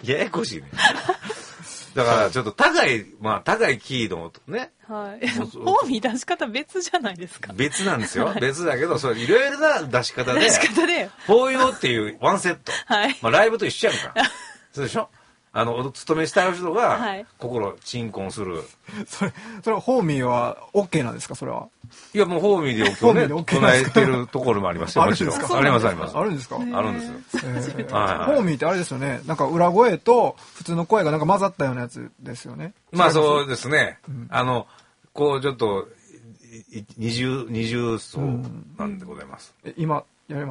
ややこしいね。だから、ちょっと高い、まあ、高いキーのね。 はい。ホーミー出し方別じゃないですか。 別なんですよ。別だけど、それいろいろな出し方で。 出し方で。 法要っていうワンセット。 はい。 まあ、ライブと一緒やんか。そうでしょあの、お勤めしたい人が、心、鎮魂する。 それ、それは、ホーミーは、OK なんですかそれは。 いや、もう、ホーミーでお経ね、唱えてるところもありますよ、もちろん。あります、あります。 あるんですかあるんですよ。 ホーミーってあれですよね。なんか、裏声と、普通の声がなんか混ざったようなやつですよね。 まあ、そうですね。あの、こう、ちょっと、二重、二重奏なんでございます。 今、やります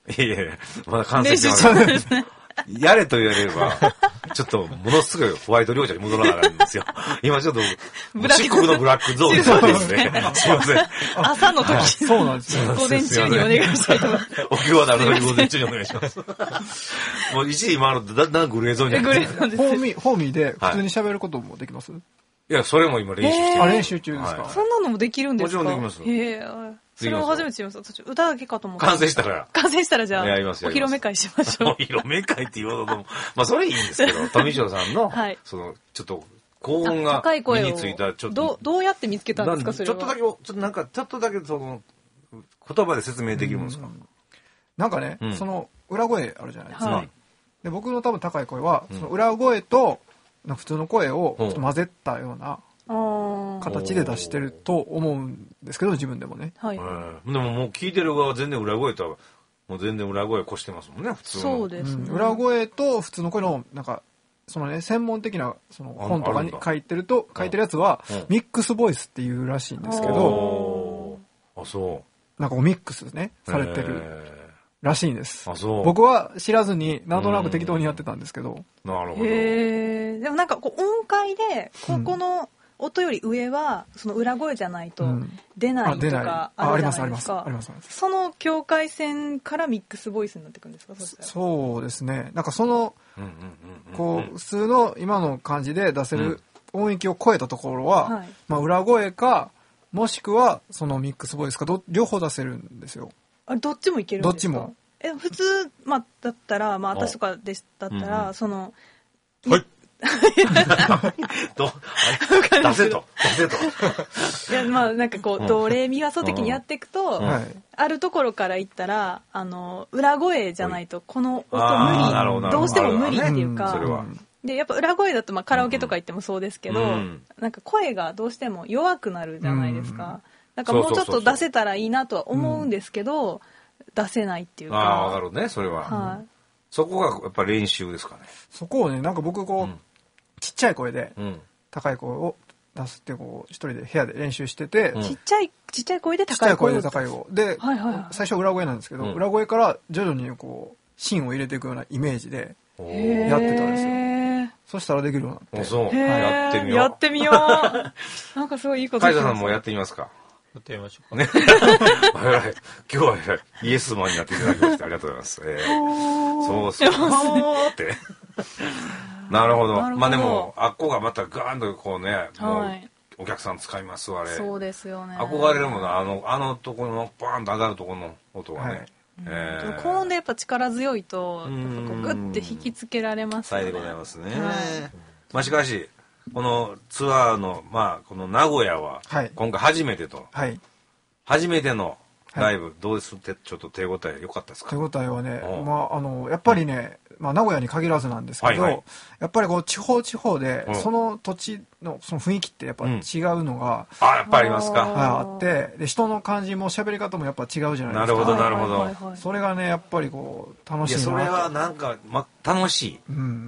いやいやいや、まだ完成してます。やれと言われれば、ちょっとものすごいホワイト領者に戻らなかったんですよ。今ちょっと、漆黒のブラックゾーンですね。すいません。 朝の時、 そうなんですよ。 午前中にお願いしたいと思います。 お経はなるのに午前中にお願いします。もう一時今のだんだんグレーゾーンになってます。 ホーミー、ホーミーで普通に喋ることもできます？ いや、それも今練習してる。 あ、練習中ですか？ そんなのもできるんですか？ もちろんできます。 へえ。それを初めて知りました。歌だけかと思って。 完成したら。 完成したらじゃあ、 やりますお披露目会しましょう。 お披露目会って言うのも、まあそれいいんですけど、富城さんの、その、ちょっと、高音が身についた、ちょっと。 どう、どうやって見つけたんですか、それは。 ちょっとだけ、ちょっとなんか、ちょっとだけその、言葉で説明できるもんですか？ なんかね、その、裏声あるじゃないですか。で、僕の多分高い声は、その裏声と、普通の声をちょっと混ぜたような、形で出してると思うんですけど、自分でもね。 はい。 でももう聞いてる側は全然裏声とは、もう全然裏声越してますもんね、普通の。 そうですね。 裏声と普通の声の、なんか、そのね、専門的なその本とかに書いてると、書いてるやつは、ミックスボイスっていうらしいんですけど、 あ、そう。 なんかミックスね、されてるらしいんです。 あ、そう。 僕は知らずに、なんとなく適当にやってたんですけど。 なるほど。 へえ。でもなんかこう音階で、ここの、音より上はその裏声じゃないと出ないとかあるじゃないですか。 ありますあります。 その境界線からミックスボイスになってくるんですか？ そうですね。なんかそのこう普通の今の感じで出せる音域を超えたところは、まあ裏声かもしくはそのミックスボイスか両方出せるんですよ。 あ、どっちもいけるんですか？ どっちも。 え、普通まあだったらまあ私とかでだったらその。 はい。ど出せと出せといやまあなんかこうドレミファソ的にやっていくと、うん、あるところから言ったらあの裏声じゃないとこの音無理どうしても無理っていうか、でやっぱ裏声だとまあカラオケとか行ってもそうですけど、うん、なんか声がどうしても弱くなるじゃないですか、うん、なんかもうちょっと出せたらいいなとは思うんですけど、うん、出せないっていうか。 ああ、わかるね、それは、はい、そこがやっぱ練習ですかね。 そこをね、なんか僕こう、うん、ちっちゃい声で高い声を出すってこう一人で部屋で練習してて、 うん、ちっちゃいちっちゃい声で高い声ちっちゃい声で高い声で、はいはいはい、最初裏声なんですけど、うん、裏声から徐々にこう芯を入れていくようなイメージでやってたんですよ。そしたらできるようになって。 そう、やってみよう。 やってみよう。なんかすごいいいこと。 カイザさんもやってみますか。 やってみましょうか。 ね、今日はイエスマンになっていただきましてありがとうございます。えー、そうそうそうって。なるほど。まあでもあっこがまたガーンとこうね、もうお客さん使いますあれ。 そうですよね。 憧れるものあのあのところのバーンと上がるところの音がね。はい、 えー、高音でやっぱ力強いとグッて引きつけられますね。 さいでございますね。はい、まあしかしこのツアーのまあこの名古屋は今回初めてと、はい、初めてのライブ、はい、どうですってちょっと手応え良かったですか？ 手応えはね、まああのやっぱりね、まあ名古屋に限らずなんですけど、はいはい、やっぱりこう地方地方でその土地のその雰囲気ってやっぱ違うのが、 うん、あやっぱありますか？ あってで人の感じも喋り方もやっぱ違うじゃないですか。 なるほどなるほど。 それがねやっぱりこう楽しいな。いやそれはなんかま楽しい。 うん。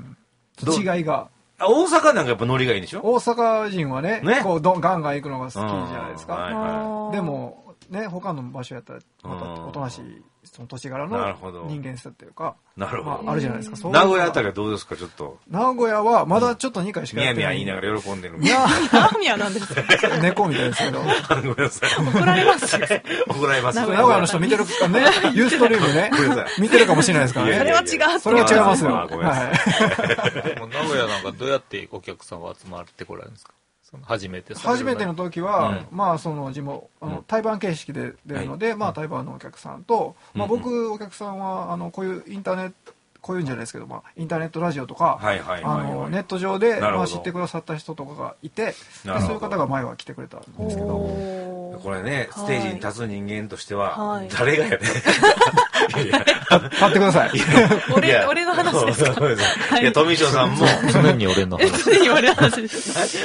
違いが。 大阪なんかやっぱノリがいいんでしょ？ 大阪人はね、ねこうどガンガン行くのが好きじゃないですか。はいはい、でもね他の場所やったらまたおとなしいその土地柄の人間性っていうか、 なるほど、 まあ、あるじゃないですか。 そう名古屋あたりはどうですか？ちょっと名古屋はまだちょっとにかいしかやってない。 ミヤミヤ言いながら喜んでる。 ミヤミヤなんですか？ 猫みたいですけど。 ごめんなさい。 怒られますよ。 怒られます。 名古屋の人見てるかね、ユーストリームね見てるかもしれないですからね。 それは違う。 それは違いますよ。 ごめんなさい。 名古屋なんかどうやってお客さんが集まってこられるんですか？その初めて初めての時は、うん、まあその地元あの対バン形式で出るので、はい、まあ対バンのお客さんと、うん、まあ僕お客さんはあのこういうインターネットこういうんじゃないですけど、まあ、インターネットラジオとかネット上で、まあ、知ってくださった人とかがいてでそういう方が前は来てくれたんですけどこれねステージに立つ人間としては、はい、誰がやね立ってください。 俺俺の話ですか？ いや富城さんも常に俺の話。 常に俺の話です。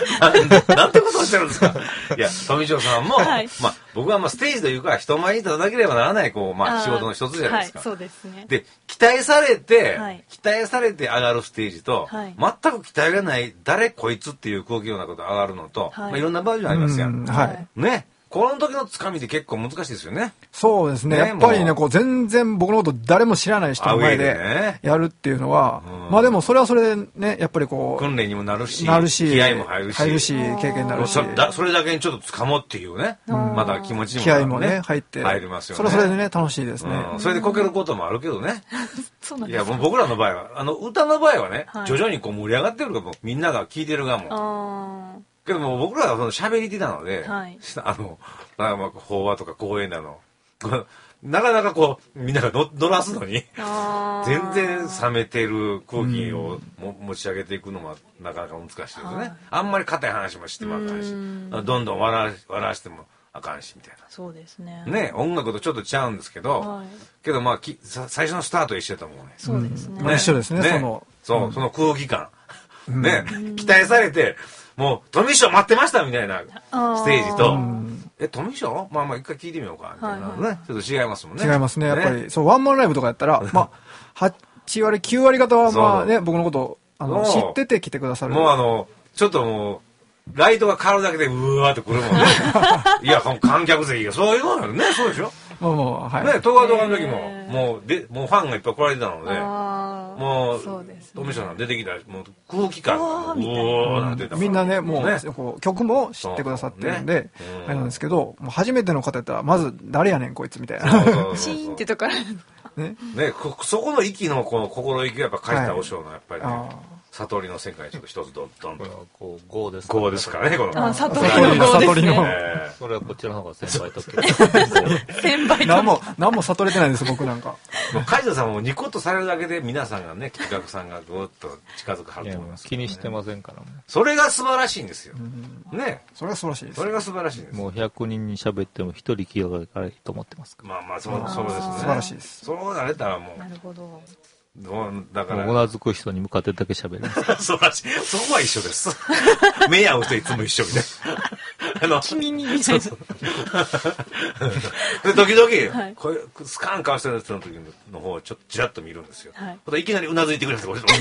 なんてことをしてるんですか？いや富城さんも、はい、まあ僕はまあステージというか人前に立たなければならないこうまあ仕事の一つじゃないですか。 はい、そうですね。 で期待されて、はい、期待されて上がるステージと、はい、全く期待がない誰こいつっていう空気ようなこと上がるのと、はいまあ、いろんなバージョンありますやん。はい、ね。 この時のつかみって結構難しいですよね。 そうですね。ねやっぱりね、こう全然僕のこと誰も知らない人の前でやるっていうのは、ねうん、まあでもそれはそれでね、やっぱりこう。 訓練にもなるし、 なるし気合も入るし、 入るし、経験になるし。 そ, だそれだけにちょっとつかもうっていうね、うん、まだ気持ちにも、 ね、気合もね、入って。 入りますよね。 それはそれでね、楽しいですね。 うん、それでこけることもあるけどね。 そうなんです。 いや、もう僕らの場合は、あの、歌の場合はね、はい、徐々にこう盛り上がってるかも、みんなが聴いてる側も。けども僕らはその喋り手なので、はい、あの、まあ、法話とか講演なの、なかなかこう、みんながの乗らすのに、全然冷めてる空気をも、うん、持ち上げていくのはなかなか難しいですね。はい、あんまり硬い話もしてもあかんし、んどんどん笑笑わしてもあかんし、みたいな。 そうですね。 ね、音楽とちょっとちゃうんですけど、はい、けどまあき、最初のスタートは一緒だと思うね。 そうですね。 ねまあ、一緒ですね、 ねその。 そう、うん、その空気感。ね、期待されて、もう、トミー賞待ってましたみたいなステージと、え、トミー賞まあまあ一回聞いてみようか。みたいなね、はいはい。ちょっと違いますもんね。 違いますね。やっぱり、ね、そう、ワンマンライブとかやったら、まあ、はち割、きゅう割方はまあね、僕のこと、あの、知ってて来てくださる。 もうあの、ちょっともう、ライトが変わるだけでうわーってくるもんね。いや、観客席が、そういうのよね、そうでしょもうもう、はい。 ね、東京の時も、もう、で、もうファンがいっぱい来られてたので、もう、トミー賞さん出てきたら、もう空気感が、うおーなってた。 みんなね、もう、こう曲も知ってくださってるんで、あれなんですけど、もう初めての方やったら、まず、誰やねんこいつみたいな。 シーンってとこから。 ね。ね、そこの息の、この心意気がやっぱ書いたお尚の、やっぱりね。悟りの世界ちょっと一つどんどんと。 こう、ゴーですか。ゴーですからね、この。 あ、悟りのゴーですね。 それはこちらの方が先輩とけ。 先輩と。 何も、何も悟れてないです、僕なんか。 海人さんもニコッとされるだけで皆さんがね、企画さんがぐーっと近づくはると思います。 気にしてませんからね。 それが素晴らしいんですよ。ね。 それが素晴らしいです。 それが素晴らしいです。 もうひゃくにんに喋っても一人気がかかると思ってますから。 まあまあ、そう、そうですね。 素晴らしいです。 そうなれたらもう。 なるほど。 だから。 うなずく人に向かってだけ喋る。 そうらしい。そこは一緒です。目合う人いつも一緒みたいな。あの、 君にみたいな。で、 時々、はい、こういうスカン顔してる人の時の方をちょっとちらっと見るんですよ。はい、いきなりうなずいてくれるんですよ。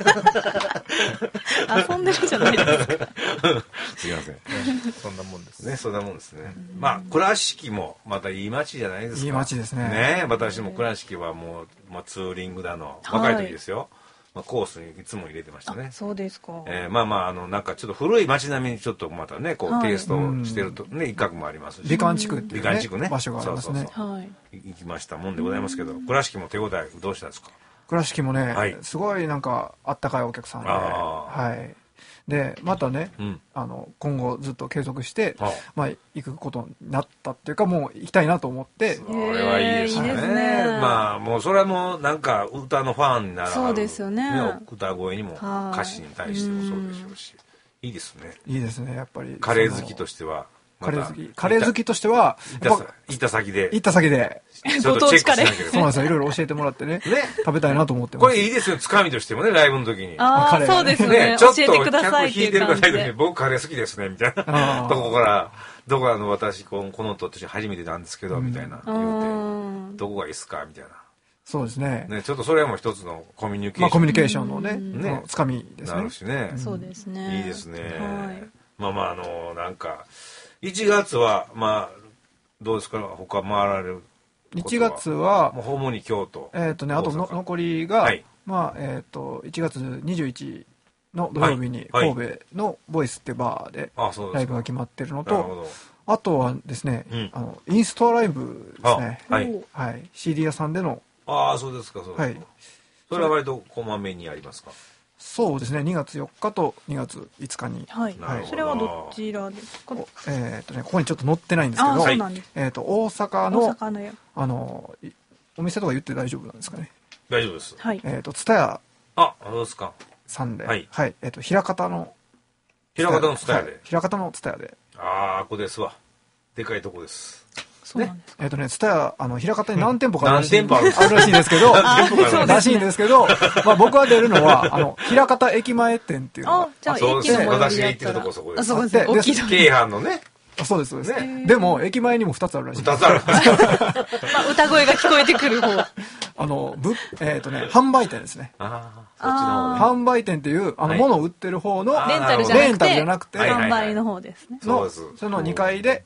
遊んでるじゃないですか。 すいません。 そんなもんですね。そんなもんですね。まあ、倉敷もまたいい街じゃないですか。 いい街ですね。 ね、私も倉敷はもう、まあ、ツーリングだの。若い時ですよ、はい、まあ、コースにいつも入れてましたね。 そうですか。 えー、まあまああのなんかちょっと古い街並みにちょっとまたねこう、はい、テイストをしてるとね一角もありますし、 美観地区っていう、ね、 美観地区ね場所がありますね。 そうそうそう、はい、行きましたもんでございますけど、倉敷も手応えどうしたんですか？ 倉敷もね、はい、すごいなんかあったかいお客さんで、はい。でまたね、うん、あの今後ずっと継続して、ああまあ、行くことになったっていうかもう行きたいなと思って。 それはいいですね。いいですね。まあもうそれはもうなんか歌のファンにならそうですよね。 歌声にも歌詞に対してもそうでしょうし、いいですね。 いいですねやっぱり。 カレー好きとしては。 カレー好きカレー好きとしては行った先で行った先でご当地カレーそうなんですよいろいろ教えてもらってね食べたいなと思ってます。 これいいですよつかみとしてもねライブの時に。 ああそうですね。 ちょっと教えてくださいっていう感じで僕カレー好きですねみたいなとこからどこあの私このこのと私初めてなんですけどみたいな言うてどこがいいっすかみたいな。 そうですね。 ねちょっとそれはもう一つのコミュニケーション。 まあコミュニケーションのねねつかみですね。 なるしね。 そうですね。 いいですね。まあまああのなんか。いちがつはまあどうですか他回られるいちがつはもう主に京都えっとねあとの残りが、はい、まあえっ、ー、といちがつにじゅういちの土曜日に神戸のボイスってバーでライブが決まってるのと、はいはい、あ, あとはですね、うん、あのインストライブですね、はい、はい、シーディー 屋さんでのああそうですかそうですか、はい、それは割とこまめにありますか？ そうですねにがつよっかとにがついつかに、 はいはい、それはどちらですか？ えーとね、ここにちょっと載ってないんですけど、 はい、 えーと大阪の、大阪のあのお店とか言って大丈夫なんですかね？ 大丈夫です。 はい、えーと蔦屋あそうですかさんで、はいはい、えーと枚方の枚方の蔦屋で、 枚方の蔦屋で、 ああここですわでかいとこです。 ね、えっ、ー、とね、ツタヤ、あの、枚方に何店舗かあるらしい、 何店舗あるあるらしいんですけど、らしいんですけど、まあ僕が出るのは、あの、枚方駅前店っていうのが。 あ、じゃあ、 そうです。私が行ってるとこそこです。 あ、そうです。大きいとこ。 京阪のね。 あ、そうです、そうです。ね、でも、駅前にもふたつあるらしい。 ふたつある。まあ、歌声が聞こえてくる方。 あの、ぶ、えっ、ー、とね、販売店ですね。 ああ、そっちの方ね。販売店っていう、あの、物を売ってる方の、 レンタルじゃなくて、 レンタルじゃなくて、 販売の方ですね。 そうです。そのにかいで、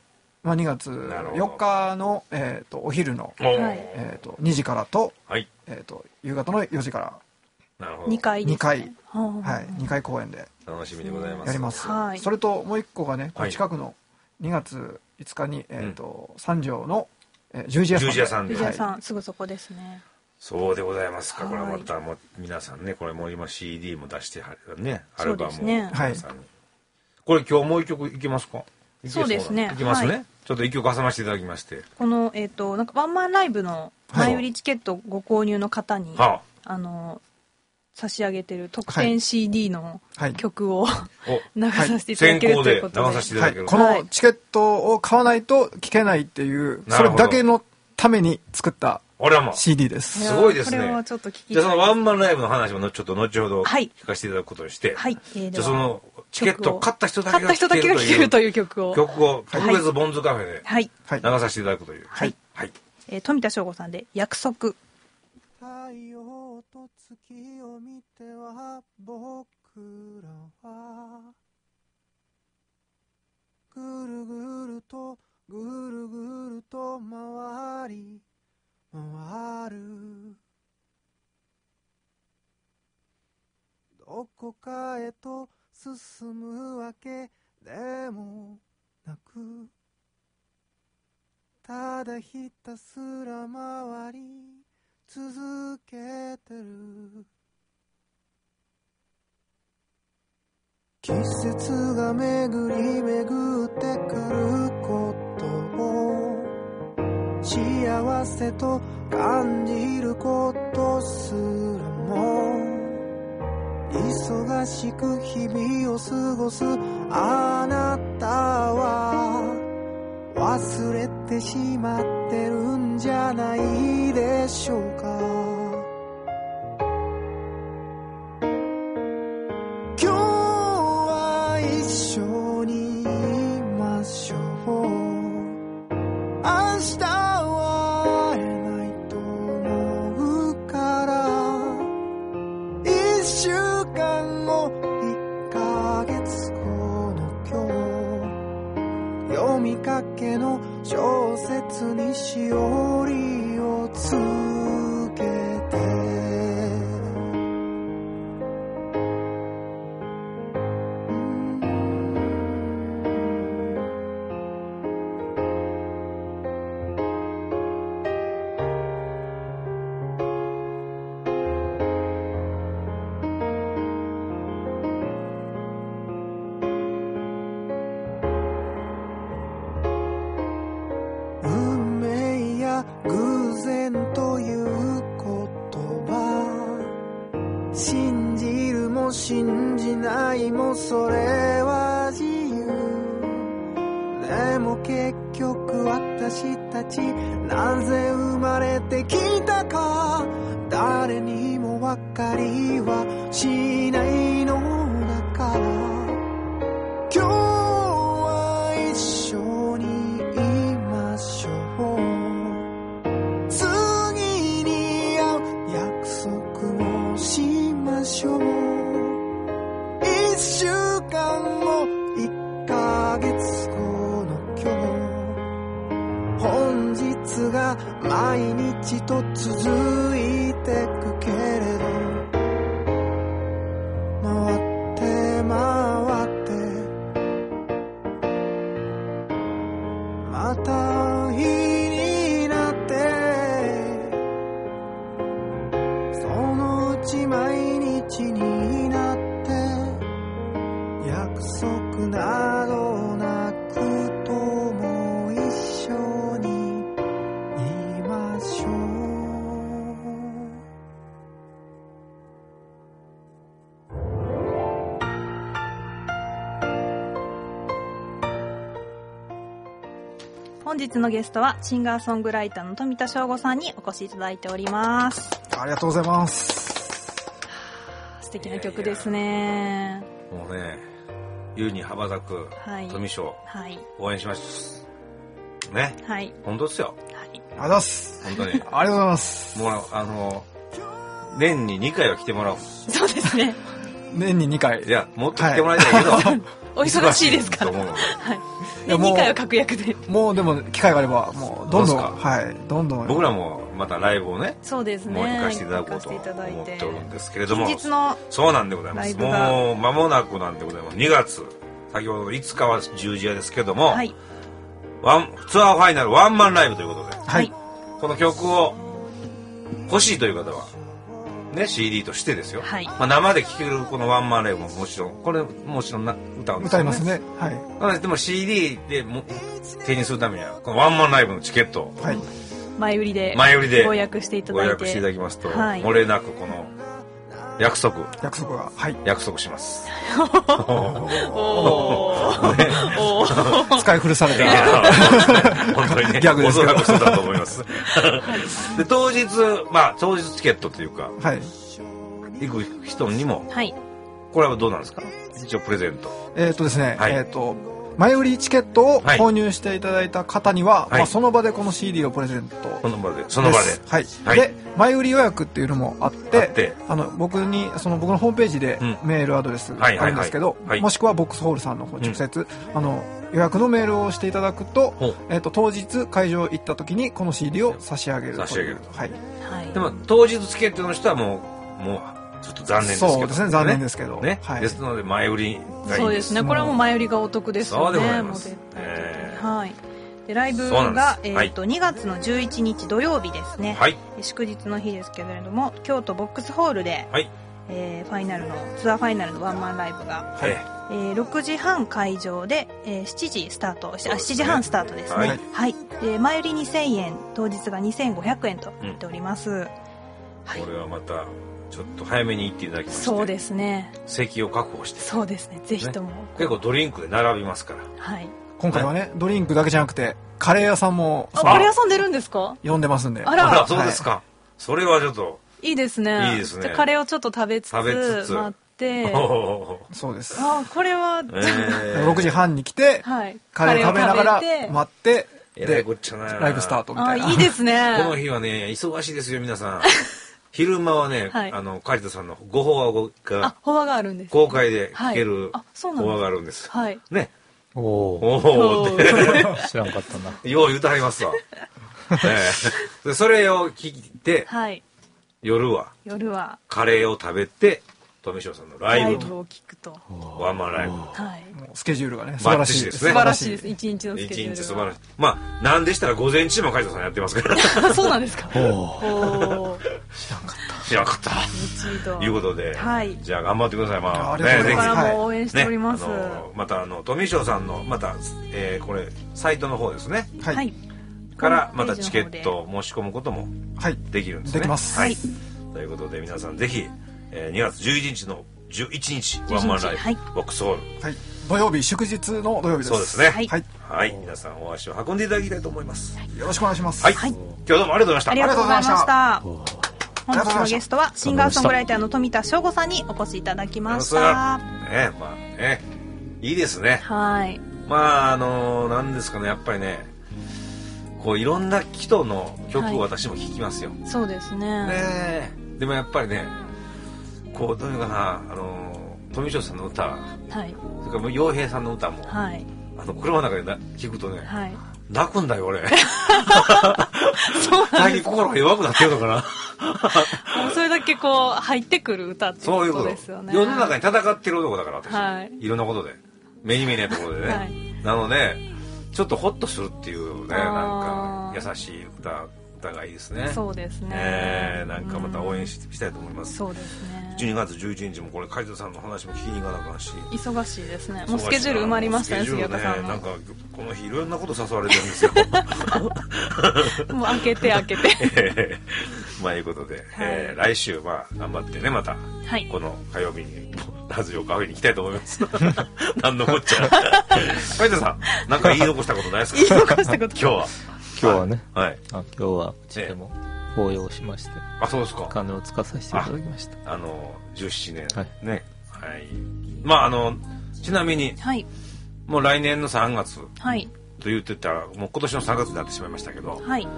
まあ、にがつよっかの、えー、とお昼の、えー、とにじからと、はい、えー、と夕方のよじから。 なるほど。にかいですね。 にかい、はい、にかい公演で楽しみでございます。 やります。はい、それともう一個がね、はい、近くのにがついつかに、えーとうん、三条の、えー、十字屋さんで。 十字屋さんで。 十字屋さん、はい、すぐそこですね。 そうでございますか。これまたもう皆さんね、これも今 シーディー も出してはるね、アルバムを皆さんに、ね、はい、これ今日もう一曲いけますか？ そうですね。 いきますね、 はい。 ちょっと一曲挟ませていただきまして。 この、えっ、ー、と、なんかワンマンライブの前売りチケットご購入の方に、はい、あの、差し上げてる特典 シーディー の曲を、はい、流させていただけるということで。 流させていただける。 はい、このチケットを買わないと聴けないっていう、それだけのために作ったシーディー です。 すごいですね。 これはちょっと聞きたい。 じゃあそのワンマンライブの話もちょっと後ほど聞かせていただくことにして、はい。えー、じゃあそのチケットを買った人だけが聴けるという曲を曲を特別ボンズカフェで流させていただくという。 はい。はい。えー、富田翔吾さんで約束。 太陽と月を見ては僕らはぐるぐるとぐるぐると回り回るどこかへと進むわけでもなくただひたすら回り続けてる季節が巡り巡ってくることを幸せと感じることすらも忙しく日々を過ごすあなたは忘れてしまってるんじゃないでしょうか今日は一緒にいましょう明日は会えないと思うから一週間後一ヶ月後の今日読みかけの小説にしおりをつけて偶然という言葉信じるも信じないもそれは自由でも結局私たちなぜ生まれてきたか誰にも分かりはしないのだから今日は一緒にいましょう一週間後一ヶ月後の今日本日が毎日と続いてくけれど回って回ってまた日になってそのうち毎日になって約束などなくとも一緒にいましょう本日のゲストはシンガーソングライターの富田翔吾さんにお越しいただいております。 ありがとうございます。 素敵な曲ですね。 いやいやもうね優に羽ばたく富翔、はい、応援しますね。はい。本当ですよ。はい。 ありがとうございます。 本当に。 ありがとうございます。 もうあの年ににかいは来てもらおう。 そうですね。 年ににかい。 いやもっと来てもらいたいけど、はい、 お忙しいですから。はい。でにかいは確約で。 もうでも機会があればもうどんどんはいどんどん僕らもまたライブをね、 そうですね。 もう行かせていただこうと思っておるんですけれども、 近日のそうなんでございます。もう間もなくなんでございます。にがつ、先ほどいつかは十字架ですけども、はい、ワンツアーファイナルワンマンライブということで、はい、この曲を欲しいという方はね シーディー としてですよ。はい、まあ生で聴けるこのワンマンライブももちろんこれもちろんな歌うんですよね。 歌いますね。はい。 なのででも シーディー でも手にするためにはこのワンマンライブのチケットを、はい、 前売りで前売りでご予約していただいてご予約していただきますと、はい、漏れなくこの約束約束がはい約束します。 使い古された本当にねおそらくそうだと思います。で当日まあ当日チケットというか、はい、行く人にも、はい、これはどうなんですか。一応プレゼント。 えっとですね、はい、えっと前売りチケットを購入していただいた方には、はいまあ、その場でこの シーディー をプレゼント。 その場でその場で、 はい、はい、で前売り予約っていうのもあってあの僕にその僕のホームページでメールアドレスあるんですけど、もしくはボックスホールさんの方直接、うん、あの予約のメールをしていただくと、えー、と当日会場行った時にこの シーディー を差し上げる差し上げる、 はい、 でも当日チケットの人はもうもうちょっと残念ですけど、 そうですね残念ですけどね、はい、ですので前売りがいいです。 そうですねこれはもう前売りがお得ですよね。 そうでございます。 えー、はい。でライブがえーとはい、にがつのじゅういちにち土曜日ですね、はい、祝日の日ですけれども京都ボックスホールで、はいえー、ファイナルのツアーファイナルのワンマンライブが、はいえー、ろくじはん会場で、えー、しちじスタート、あしちじはんスタートですね、はいはい、で前売りにせんえん当日がにせんごひゃくえんとなっております、うんはい、これはまたちょっと早めに行っていただきまして、 そうですね席を確保して、 そうですねぜひとも、ね、 結構ドリンクで並びますから、 はい、 今回はねドリンクだけじゃなくてカレー屋さんもあカレー屋さん出るんですか。 呼んでますんで。 あら、 あらそうですか、はい、それはちょっといいですね。 いいですね。 じゃカレーをちょっと食べつつ食べつつ待ってそうです。 あこれは、えー、ろくじはんに来て、はい、カレー食べながら待ってでこっちゃなライブスタートみたいな。 あいいですね。 この日はね忙しいですよ皆さん。昼間はね、はい、あの梶田さんのご法話があ法話があるんです、ね、 公開で聞ける、はい、法話があるんです。 はい。 ね。 おお知らんかったな。 よう言うてはりますわ。えー、それを聞いて、はい、夜は夜はカレーを食べて富翔さんのライブとライブを聞くとワンマンライブ、 はい、 もうスケジュールがね素晴らしいですね。 素晴らしいです。一日のスケジュールが一日素晴らしい。まあなんでしたら午前中も梶田さんやってますから。 そうなんですか。おお知らんかった知らんかったということで、はい、じゃあ頑張ってください。まあね、これからも応援しております。 ね、あのまたあの富翔さんのまた、えー、これサイトの方ですね。はい。からまたチケットを申し込むこともできるんですね。 できます。 はい。ということで皆さんぜひ、えー、にがつじゅういちにちのじゅういちにちワンマンライブ、はい、ボックスホール、 はい、土曜日祝日の土曜日です。 そうですね。はい、 はいはい、皆さんお足を運んでいただきたいと思います。 よろしくお願いします。 はい。はい、今日どうもありがとうございました。 ありがとうございました。本日のゲストはシンガーソングライターの富田翔吾さんにお越しいただきました。 ね、まあね、いいですね。 はい。 まああのなんですかね、やっぱりね、こういろんな人の曲を私も聴きますよ。 はい、そうですね。 ね、でもやっぱりね、こうどういうかな、あの富翔さんの歌、はい、それから陽平さんの歌も、はい、あの車の中で聴くとね、はい、泣くんだよ俺。最近心が弱くなってるのかな。 もうそれだけこう入ってくる歌ってことですよね。 そういうこと。世の中に戦ってる男だから私、はい、いろんなことで目に見えないところでね、はい、なのでちょっとホッとするっていうね、なんか優しい歌歌がいいですね。 そうですね、 えー、なんかまた応援 し,、うん、したいと思います。 そうですね。 じゅうにがつじゅういちにちもこれ梶田さんの話も聞きに行かなあかんし、 忙しいですね。もうスケジュール埋まりましたね。杉岡さんのなんかこの日いろんなこと誘われてるんですよ。 もう開けて開けて。 まあいうことで、はい、えー、来週まあ頑張ってね、また、はい、この火曜日にラジオカフェに行きたいと思います。何のこっちゃ。梶田さん、なんか言い残したことないですか。 言い残したこと。 今日は。 今日はね。 はい。 あ、今日はうちでも法要しまして。 あ、そうですか。 鐘をつかさせていただきました。 あのじゅうななねん、はい、ね。はい。まああのちなみに、はい、もう来年のさんがつ。はい。と言ってたらもう今年のさんがつになってしまいましたけど。はい。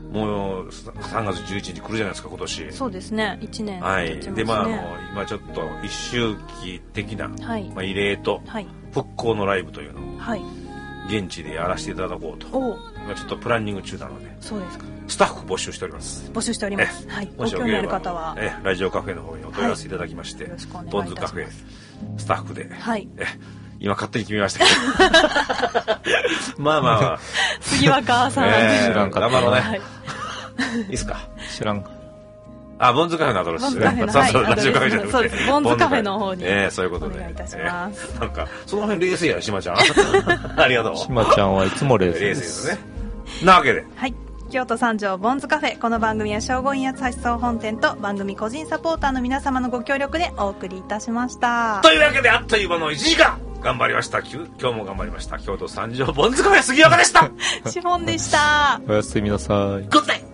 もうさんがつじゅういちにち来るじゃないですか今年。 そうですね、いちねん、ね、 はい。でまああの今ちょっと一周期的な、はい、まあ、慰霊と復興のライブというのを、はい、現地でやらせていただこうと、今ちょっとプランニング中なので。 そうですか。 スタッフ募集しております。 募集しております。はい。 もしよければえラジオカフェの方にお問い合わせいただきまして、はい、ボンズカフェスタッフで、はい、え今勝手に決めましたけどまあまあまあ杉若さん、 えー、知らんか頑張ろうね、はい、いいっすか。 知らんか。 あ、ボンズカフェのアドレスですね。 そうそう、ラジオカフェじゃなくて。 そうです。ボンズカフェの方に。 ええ、そういうことで。 お願いいたします。 なんか、その辺冷静やな、しまちゃん。ありがとう。 しまちゃんはいつも冷静です。 冷静ですね。なわけで。 はい。京都三条ボンズカフェ。この番組は正午院八橋総本店と番組個人サポーターの皆様のご協力でお送りいたしました。 というわけで、あっという間のいちじかん頑張りました。今日も頑張りました。京都三条ボンズカフェ杉岡でした。 シフォンでした。 おやすみなさい。 グッデイ。